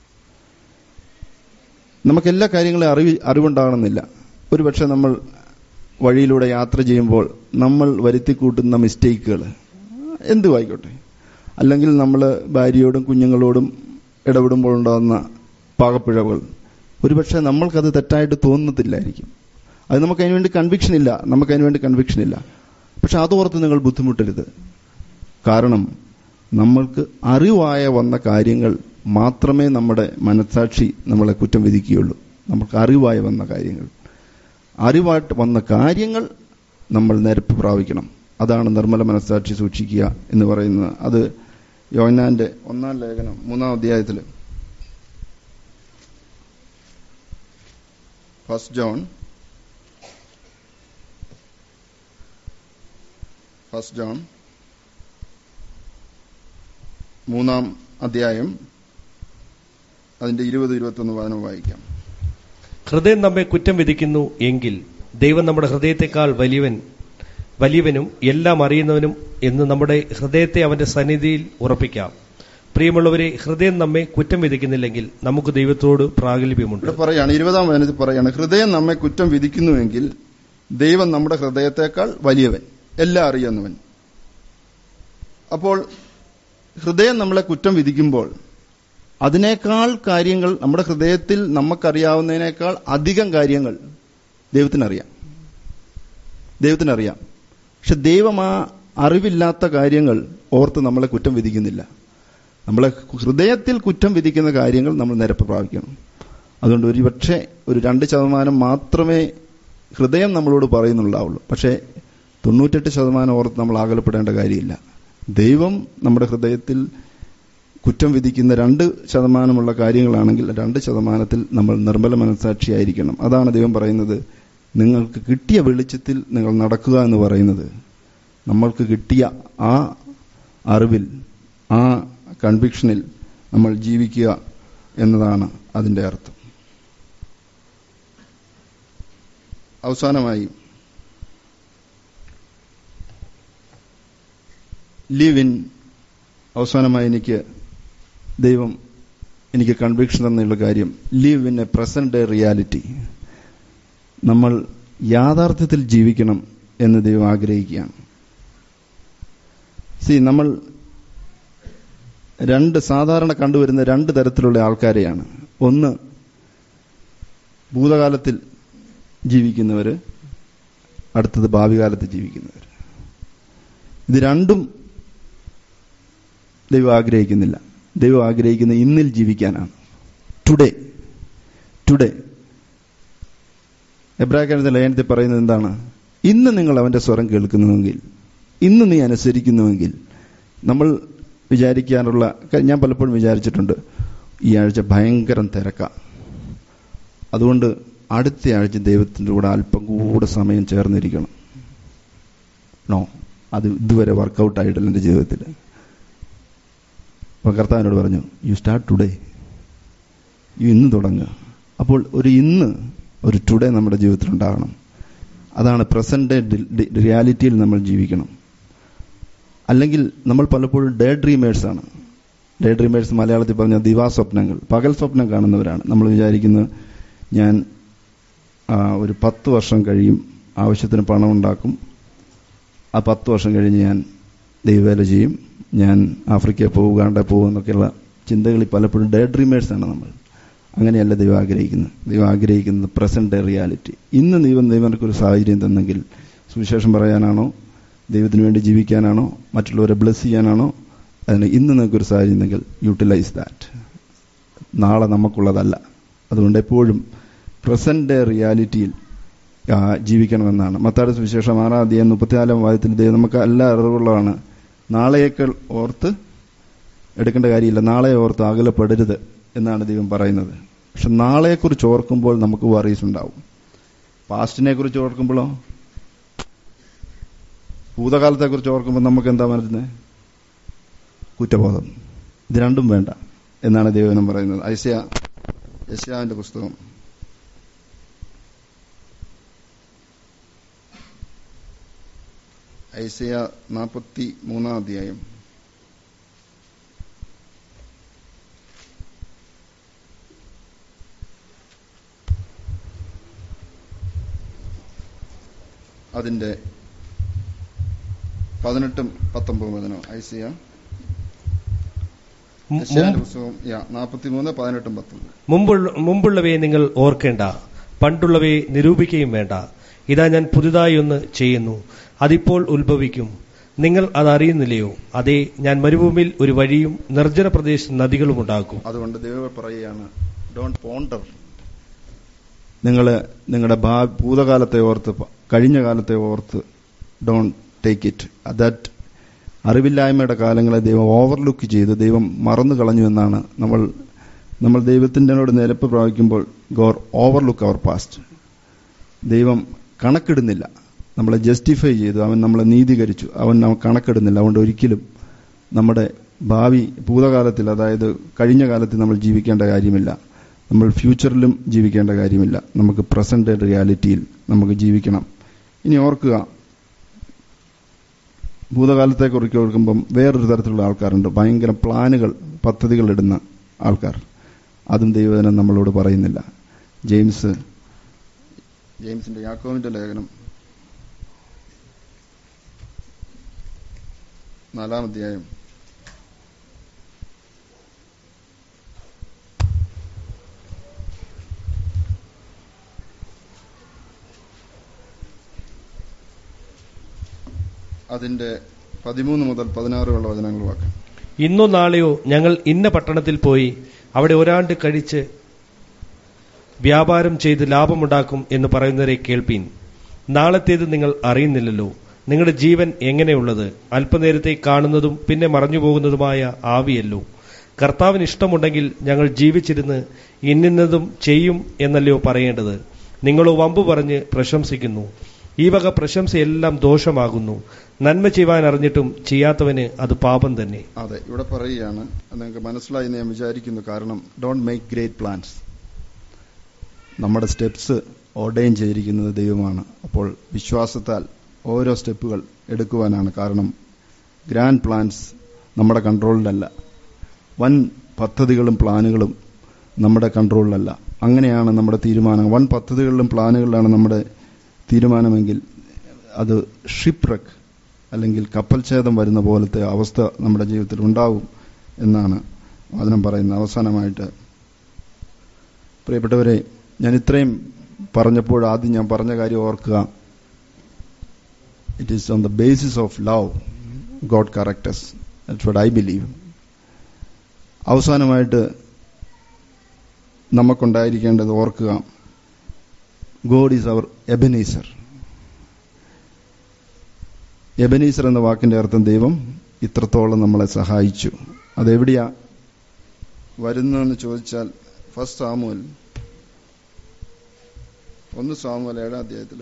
നമുക്കെല്ലാ കാര്യങ്ങളും അറിവുണ്ടാകണമെന്നില്ല. ഒരുപക്ഷെ നമ്മൾ വഴിയിലൂടെ യാത്ര ചെയ്യുമ്പോൾ നമ്മൾ വരുത്തിക്കൂട്ടുന്ന മിസ്റ്റേക്കുകൾ എന്തുമായിക്കോട്ടെ, അല്ലെങ്കിൽ നമ്മൾ ഭാര്യയോടും കുഞ്ഞുങ്ങളോടും ഇടപെടുമ്പോൾ ഉണ്ടാകുന്ന പാകപ്പിഴവുകൾ, ഒരുപക്ഷെ നമ്മൾക്കത് തെറ്റായിട്ട് തോന്നത്തില്ലായിരിക്കും. അത് നമുക്കതിന് വേണ്ടി കൺവിക്ഷൻ ഇല്ല. പക്ഷെ അതോർത്ത് നിങ്ങൾ ബുദ്ധിമുട്ടരുത്. കാരണം നമ്മൾക്ക് അറിവായ വന്ന കാര്യങ്ങൾ മാത്രമേ നമ്മുടെ മനസ്സാക്ഷി നമ്മളെ കുറ്റം വിധിക്കുകയുള്ളൂ. നമുക്ക് അറിവായി വന്ന കാര്യങ്ങൾ, അറിവായിട്ട് വന്ന കാര്യങ്ങൾ നമ്മൾ നിരപ്പ് പ്രാപിക്കണം. അതാണ് നിർമ്മല മനസ്സാക്ഷി സൂക്ഷിക്കുക എന്ന് പറയുന്നത്. അത് യോഹന്നാന്റെ 1-ാം ലേഖനം 3-ാം അധ്യായത്തിൽ 1 ജോൺ 3-ാം അധ്യായം അതിന്റെ 20-21 വചനം വായിക്കാം. ഹൃദയം നമ്മെ കുറ്റം വിധിക്കുന്നു എങ്കിൽ ദൈവം നമ്മുടെ ഹൃദയത്തെക്കാൾ വലിയവനും എല്ലാം അറിയുന്നവനും എന്ന് നമ്മുടെ ഹൃദയത്തെ അവന്റെ സന്നിധിയിൽ ഉറപ്പിക്കാം. പ്രിയമുള്ളവരെ, ഹൃദയം നമ്മെ കുറ്റം വിധിക്കുന്നില്ലെങ്കിൽ നമുക്ക് ദൈവത്തോട് പ്രാഗൽഭ്യമുണ്ട്. പറയാണ് 20-ാം വചനത്തിൽ പറയാണ്, ഹൃദയം നമ്മെ കുറ്റം വിധിക്കുന്നുവെങ്കിൽ ദൈവം നമ്മുടെ ഹൃദയത്തെക്കാൾ വലിയവൻ, എല്ലാം അറിയുന്നവൻ. അപ്പോൾ ഹൃദയം നമ്മളെ കുറ്റം വിധിക്കുമ്പോൾ അതിനേക്കാൾ കാര്യങ്ങൾ, നമ്മുടെ ഹൃദയത്തിൽ നമുക്കറിയാവുന്നതിനേക്കാൾ അധികം കാര്യങ്ങൾ ദൈവത്തിനറിയാം. പക്ഷെ ദൈവം ആ അറിവില്ലാത്ത കാര്യങ്ങൾ ഓർത്ത് നമ്മളെ കുറ്റം വിധിക്കുന്നില്ല. നമ്മളെ ഹൃദയത്തിൽ കുറ്റം വിധിക്കുന്ന കാര്യങ്ങൾ നമ്മൾ നിരപ്പ് പ്രാപിക്കണം. അതുകൊണ്ട് ഒരുപക്ഷെ ഒരു 2% മാത്രമേ ഹൃദയം നമ്മളോട് പറയുന്നുണ്ടാവുള്ളൂ. പക്ഷേ 98% ഓർത്ത് നമ്മൾ ആകലപ്പെടേണ്ട കാര്യമില്ല. ദൈവം നമ്മുടെ ഹൃദയത്തിൽ കുറ്റം വിധിക്കുന്ന 2% കാര്യങ്ങളാണെങ്കിൽ 2% നമ്മൾ നിർമ്മല മനസ്സാക്ഷിയായിരിക്കണം. അതാണ് ദൈവം പറയുന്നത്, നിങ്ങൾക്ക് കിട്ടിയ വെളിച്ചത്തിൽ നിങ്ങൾ നടക്കുക എന്ന് പറയുന്നത്. നമ്മൾക്ക് കിട്ടിയ ആ അറിവിൽ, ആ കൺവിക്ഷനിൽ നമ്മൾ ജീവിക്കുക എന്നതാണ് അതിൻ്റെ അർത്ഥം. അവസാനമായി അവസാനമായി ദൈവം എനിക്ക് കൺവിക്ഷൻ തന്നുള്ള കാര്യം, live in a present day reality. നമ്മൾ യാഥാർത്ഥ്യത്തിൽ ജീവിക്കണം എന്ന് ദൈവം ആഗ്രഹിക്കുകയാണ്. നമ്മൾ സാധാരണ കണ്ടുവരുന്ന 2 തരത്തിലുള്ള ആൾക്കാരെയാണ്. ഒന്ന്, ഭൂതകാലത്തിൽ ജീവിക്കുന്നവർ, അടുത്തത് ഭാവി കാലത്ത് ജീവിക്കുന്നവർ. ഇത് രണ്ടും ദൈവം ആഗ്രഹിക്കുന്നില്ല. ദൈവം ആഗ്രഹിക്കുന്ന ഇന്നിൽ ജീവിക്കാനാണ്. ടുഡേ എബ്രായക്കാരുടെ ലേഖനത്തിൽ പറയുന്നത് എന്താണ്? ഇന്ന് നിങ്ങൾ അവന്റെ സ്വരം കേൾക്കുന്നുവെങ്കിൽ, ഇന്ന് നീ അനുസരിക്കുന്നുവെങ്കിൽ, നമ്മൾ വിചാരിക്കാനുള്ള, ഞാൻ പലപ്പോഴും വിചാരിച്ചിട്ടുണ്ട്, ഈ ആഴ്ച ഭയങ്കരം തിരക്കാ, അതുകൊണ്ട് അടുത്ത ആഴ്ച ദൈവത്തിൻ്റെ കൂടെ അല്പം കൂടെ സമയം ചേർന്നിരിക്കണം. അത് ഇതുവരെ വർക്കൗട്ട് ആയിട്ടില്ല എൻ്റെ ജീവിതത്തിൽ. അപ്പോൾ കർത്താവിനോട് പറഞ്ഞു, യു സ്റ്റാർട്ട് ടുഡേ, ഇന്ന് തുടങ്ങുക. അപ്പോൾ ഒരു ടുഡേ നമ്മുടെ ജീവിതത്തിൽ ഉണ്ടാകണം. അതാണ് പ്രസന്റ് റിയാലിറ്റിയിൽ നമ്മൾ ജീവിക്കണം. അല്ലെങ്കിൽ നമ്മൾ പലപ്പോഴും ഡേ ഡ്രീമേഴ്സാണ്. ഡേ ഡ്രീമേഴ്സ് മലയാളത്തിൽ പറഞ്ഞ ദിവാസ്വപ്നങ്ങൾ, പകൽ സ്വപ്നം കാണുന്നവരാണ്. നമ്മൾ വിചാരിക്കുന്നത്, ഞാൻ ഒരു 10 വർഷം കഴിയും, ആവശ്യത്തിന് പണം ഉണ്ടാക്കും, ആ 10 വർഷം കഴിഞ്ഞ് ഞാൻ ദൈവവേല ചെയ്യും, ഞാൻ ആഫ്രിക്കയിൽ പോകുമെന്നൊക്കെയുള്ള ചിന്തകളിൽ പലപ്പോഴും ഡേ ഡ്രീമേഴ്സാണ് നമ്മൾ. അങ്ങനെയല്ല ദൈവം ആഗ്രഹിക്കുന്നത്. ദൈവം ആഗ്രഹിക്കുന്നത് പ്രസന്റ് ഡേ റിയാലിറ്റി. ഇന്ന് ദൈവനക്കൊരു സാഹചര്യം തന്നെങ്കിൽ, സുവിശേഷം പറയാനാണോ, ദൈവത്തിന് വേണ്ടി ജീവിക്കാനാണോ, മറ്റുള്ളവരെ ബ്ലെസ് ചെയ്യാനാണോ, അതിന് ഇന്ന് നിങ്ങൾക്കൊരു സാഹചര്യം ഉണ്ടെങ്കിൽ യൂട്ടിലൈസ് ദാറ്റ്. നാളെ നമുക്കുള്ളതല്ല. അതുകൊണ്ട് എപ്പോഴും പ്രസന്റ് ഡേ റിയാലിറ്റിയിൽ ജീവിക്കണമെന്നാണ്. മത്തായിയുടെ സുവിശേഷം 6:34 ദൈവം നമുക്ക് എല്ലാ അറിവുള്ളതാണ്. നാളെയേക്കാൾ ഓർത്ത് എടുക്കേണ്ട കാര്യമില്ല, നാളെ ഓർത്ത് അകലപ്പെടരുത് എന്നാണ് ദൈവം പറയുന്നത്. പക്ഷെ നാളെക്കുറിച്ച് ഓർക്കുമ്പോൾ നമുക്ക് വറീസ് ഉണ്ടാവും. പാസ്റ്റിനെ കുറിച്ച് ഓർക്കുമ്പോഴോ, ഭൂതകാലത്തെക്കുറിച്ച് ഓർക്കുമ്പോൾ നമുക്ക് എന്താ വരുന്നത്? കുറ്റബോധം. ഇത് രണ്ടും വേണ്ട എന്നാണ് ദൈവം പറയുന്നത്. യെശയ്യാവിന്റെ പുസ്തകം 43 അതിന്റെ 18-19 ഐസയ 43:18-19. മുമ്പുള്ളവയെ നിങ്ങൾ ഓർക്കേണ്ട, പണ്ടുള്ളവയെ നിരൂപിക്കുകയും വേണ്ട. ഇതാ ഞാൻ പുതുതായി ഒന്ന് ചെയ്യുന്നു, അതിപ്പോൾ ഉത്ഭവിക്കും, നിങ്ങൾ അതറിയുന്നില്ലയോ? അതേ, ഞാൻ മരുഭൂമിയിൽ ഒരു വഴിയും നിർജ്ജന പ്രദേശത്ത് നദികളും ഉണ്ടാക്കും. അതുകൊണ്ട് ദൈവം പറയുകയാണ്, ഡോണ്ട് പോണ്ടർ. നിങ്ങളുടെ ഭൂതകാലത്തെ ഓർത്ത്, കഴിഞ്ഞ കാലത്തെ ഓർത്ത് ഡോണ്ട് ടേക്ക് ഇറ്റ്. ദാറ്റ് അറിവില്ലായ്മയുടെ കാലങ്ങളെ ദൈവം ഓവർലുക്ക് ചെയ്ത്, ദൈവം മറന്നു കളഞ്ഞു എന്നാണ്. നമ്മൾ ദൈവത്തിൻ്റെ നിരപ്പ് പ്രാപിക്കുമ്പോൾ ഗോഡ് ഓവർലുക്ക് അവർ പാസ്റ്റ്. ദൈവം കണക്കിടുന്നില്ല. നമ്മളെ ജസ്റ്റിഫൈ ചെയ്തു, അവൻ നമ്മളെ നീതീകരിച്ചു, അവൻ കണക്കിടുന്നില്ല. അതുകൊണ്ട് ഒരിക്കലും നമ്മുടെ ഭാവി ഭൂതകാലത്തിൽ, അതായത് കഴിഞ്ഞ കാലത്തിൽ നമ്മൾ ജീവിക്കേണ്ട കാര്യമില്ല, നമ്മൾ ഫ്യൂച്ചറിലും ജീവിക്കേണ്ട കാര്യമില്ല. നമുക്ക് പ്രസന്റ് റിയാലിറ്റിയിൽ നമുക്ക് ജീവിക്കണം. ഇനി ഓർക്കുക, ഭൂതകാലത്തെക്കുറിച്ച് ഓർക്കുമ്പം വേറൊരു തരത്തിലുള്ള ആൾക്കാരുണ്ട്, ഭയങ്കര പ്ലാനുകൾ, പദ്ധതികൾ ഇടുന്ന ആൾക്കാർ. അതും ദൈവവചനം നമ്മളോട് പറയുന്നില്ല. ജെയിംസിന്റെ യാക്കോബിന്റെ ലേഖനം 4-ാം അധ്യായം 13 മുതൽ 16 വചനങ്ങൾ വാക്കാം. ഇന്നോ നാളെയോ ഞങ്ങൾ ഇന്ന പട്ടണത്തിൽ പോയി അവിടെ ഒരാണ്ട് കഴിച്ച് വ്യാപാരം ചെയ്ത് ലാഭമുണ്ടാക്കും എന്ന് പറയുന്നവരെ കേൾപ്പീൻ. നാളത്തേത് നിങ്ങൾ അറിയുന്നില്ലല്ലോ. നിങ്ങളുടെ ജീവൻ എങ്ങനെയുള്ളത്? അല്പനേരത്തെ കാണുന്നതും പിന്നെ മറഞ്ഞുപോകുന്നതുമായ ആവിയല്ലോ. കർത്താവിന് ഇഷ്ടമുണ്ടെങ്കിൽ ഞങ്ങൾ ജീവിച്ചിരുന്ന് ഇന്നിന്നതും ചെയ്യും എന്നല്ലയോ പറയേണ്ടത്. നിങ്ങളോ വമ്പു പറഞ്ഞ് പ്രശംസിക്കുന്നു. ഈ വക പ്രശംസയെല്ലാം ദോഷമാകുന്നു. നന്മ ചെയ്യുവാൻ അറിഞ്ഞിട്ടും ചെയ്യാത്തവന് അത് പാപം തന്നെ. അതെ, ഇവിടെ പറയുകയാണ്, നിങ്ങൾക്ക് മനസ്സിലായി എന്ന് ഞാൻ വിചാരിക്കുന്നു. കാരണം ഡോണ്ട് മേക്ക് ഗ്രേറ്റ് പ്ലാൻസ്. നമ്മുടെ സ്റ്റെപ്സ് ഓർഡൈൻ ചെയ്തിരിക്കുന്നത് ദൈവമാണ്. അപ്പോൾ വിശ്വാസത്താൽ ഓരോ സ്റ്റെപ്പുകൾ എടുക്കുവാനാണ്. കാരണം ഗ്രാൻഡ് പ്ലാൻസ് നമ്മുടെ കൺട്രോളിലല്ല. വൻ പദ്ധതികളും പ്ലാനുകളും നമ്മുടെ കൺട്രോളിലല്ല. അങ്ങനെയാണ് നമ്മുടെ തീരുമാനം. വൻ പദ്ധതികളിലും പ്ലാനുകളിലാണ് നമ്മുടെ തീരുമാനമെങ്കിൽ അത് ഷിപ്രക്ക് അല്ലെങ്കിൽ കപ്പൽ ഛേദം വരുന്ന പോലത്തെ അവസ്ഥ നമ്മുടെ ജീവിതത്തിൽ ഉണ്ടാവും എന്നാണ് വചനം പറയുന്നത്. അവസാനമായിട്ട് പ്രിയപ്പെട്ടവരെ, ഞാൻ ഇത്രയും പറഞ്ഞപ്പോൾ ആദ്യം ഞാൻ പറഞ്ഞ കാര്യം ഓർക്കുക. It is on the basis of love God correct us. That's what I believe. അവസാനമായിട്ട് നമുക്കുണ്ടായിരിക്കേണ്ടത് ഓർക്കുക, God is our Ebenezer. Ebenezer എന്ന വാക്കിന്റെ അർത്ഥം ദൈവം ഇത്രത്തോളം നമ്മളെ സഹായിച്ചു. അതെവിടെയാ വരുന്നതെന്ന് ചോദിച്ചാൽ 1 സാമുവേൽ 7 അധ്യായത്തില്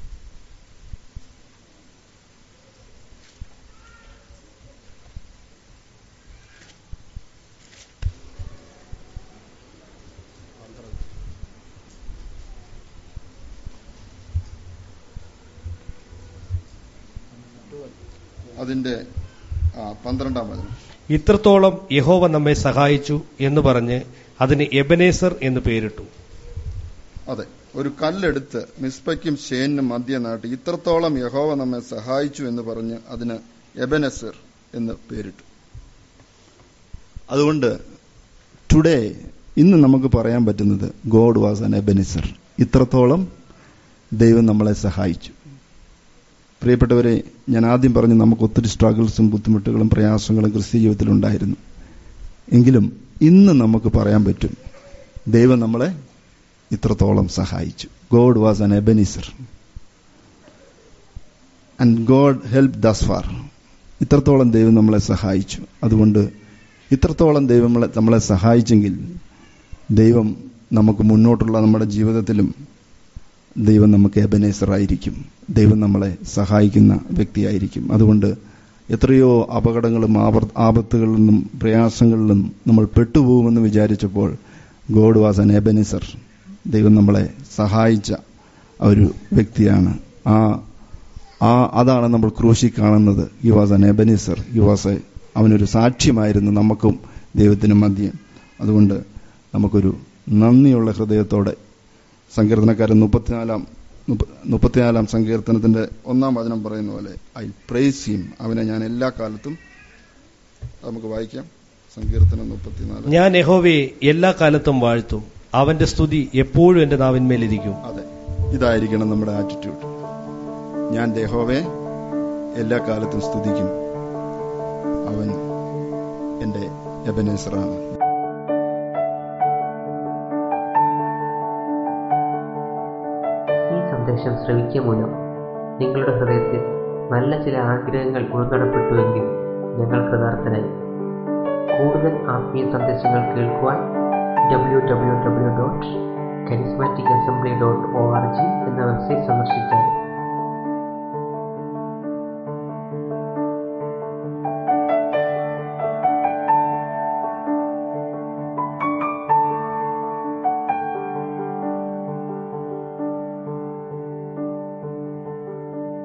അതിന്റെ 12-ാം വചനം. ഇത്രത്തോളം യഹോവ നമ്മെ സഹായിച്ചു എന്ന് പറഞ്ഞ് അതിന് എബനേസർ എന്ന് പേരിട്ടു. അതെ, ഒരു കല്ലെടുത്ത് മിസ്പയ്ക്കും ശേനും മധ്യ നാട്ടി ഇത്രത്തോളം യഹോവ നമ്മെ സഹായിച്ചു എന്ന് പറഞ്ഞ് അതിന് എബനേസർ എന്ന് പേരിട്ടു. അതുകൊണ്ട് ടുഡേ ഇന്ന് നമുക്ക് പറയാൻ പറ്റുന്നത് ഗോഡ് വാസ് ആൻ എബനേസർ. ഇത്രത്തോളം ദൈവം നമ്മളെ സഹായിച്ചു. പ്രിയപ്പെട്ടവരെ, ഞാൻ ആദ്യം പറഞ്ഞു നമുക്ക് ഒത്തിരി സ്ട്രഗിൾസും ബുദ്ധിമുട്ടുകളും പ്രയാസങ്ങളും ക്രിസ്ത്യ ജീവിതത്തിലുണ്ടായിരുന്നു. എങ്കിലും ഇന്ന് നമുക്ക് പറയാൻ പറ്റും ദൈവം നമ്മളെ ഇത്രത്തോളം സഹായിച്ചു. God was an Ebenezer and God help thus far. ഇത്രത്തോളം ദൈവം നമ്മളെ സഹായിച്ചു. അതുകൊണ്ട് ഇത്രത്തോളം ദൈവം നമ്മളെ സഹായിച്ചെങ്കിൽ ദൈവം നമുക്ക് മുന്നോട്ടുള്ള നമ്മുടെ ജീവിതത്തിലും ദൈവം നമുക്ക് എബനേസറായിരിക്കും. ദൈവം നമ്മളെ സഹായിക്കുന്ന വ്യക്തിയായിരിക്കും. അതുകൊണ്ട് എത്രയോ അപകടങ്ങളും ആപത്തുകളിൽ നിന്നും പ്രയാസങ്ങളിലും നമ്മൾ പെട്ടുപോകുമെന്ന് വിചാരിച്ചപ്പോൾ ഗോഡ് വാസ് ആൻ എബനേസർ. ദൈവം നമ്മളെ സഹായിച്ച ഒരു വ്യക്തിയാണ്. അതാണ് നമ്മൾ ക്രൂശിൽ കാണുന്നത്. He was an Ebenezer. അവനൊരു സാക്ഷ്യമായിരുന്നു നമുക്കും ദൈവത്തിനും മധ്യം. അതുകൊണ്ട് നമുക്കൊരു നന്ദിയുള്ള ഹൃദയത്തോടെ സങ്കീർത്തനക്കാരൻ 34-ാം സങ്കീർത്തനത്തിന്റെ 1-ാം വചനം പറയുന്ന പോലെ ഐ പ്രൈസ് ഹിം, അവനെ ഞാൻ എല്ലാ കാലത്തും. നമുക്ക് വായിക്കാം. സങ്കീർത്തനം 34. ഞാൻ യഹോവയെ എല്ലാ കാലത്തും വാഴ്ത്തും, അവന്റെ സ്തുതി എപ്പോഴും എന്റെ നാവിന്മേലിരിക്കും. അതെ, ഇതായിരിക്കണം നമ്മുടെ ആറ്റിറ്റ്യൂഡ്. ഞാൻ യഹോവയെ എല്ലാ കാലത്തും സ്തുതിക്കും, അവൻ എന്റെ എബനേസറാണ്. സന്ദേശം ശ്രവിക്കുക മൂലം നിങ്ങളുടെ ഹൃദയത്തിൽ നല്ല ചില ആഗ്രഹങ്ങൾ ഉൾനടപ്പെട്ടുവെങ്കിൽ ഞങ്ങൾ കൃതാർത്ഥനായി. കൂടുതൽ ആത്മീയ സന്ദേശങ്ങൾ കേൾക്കുവാൻ www.charismaticassembly.org എന്ന വെബ്സൈറ്റ്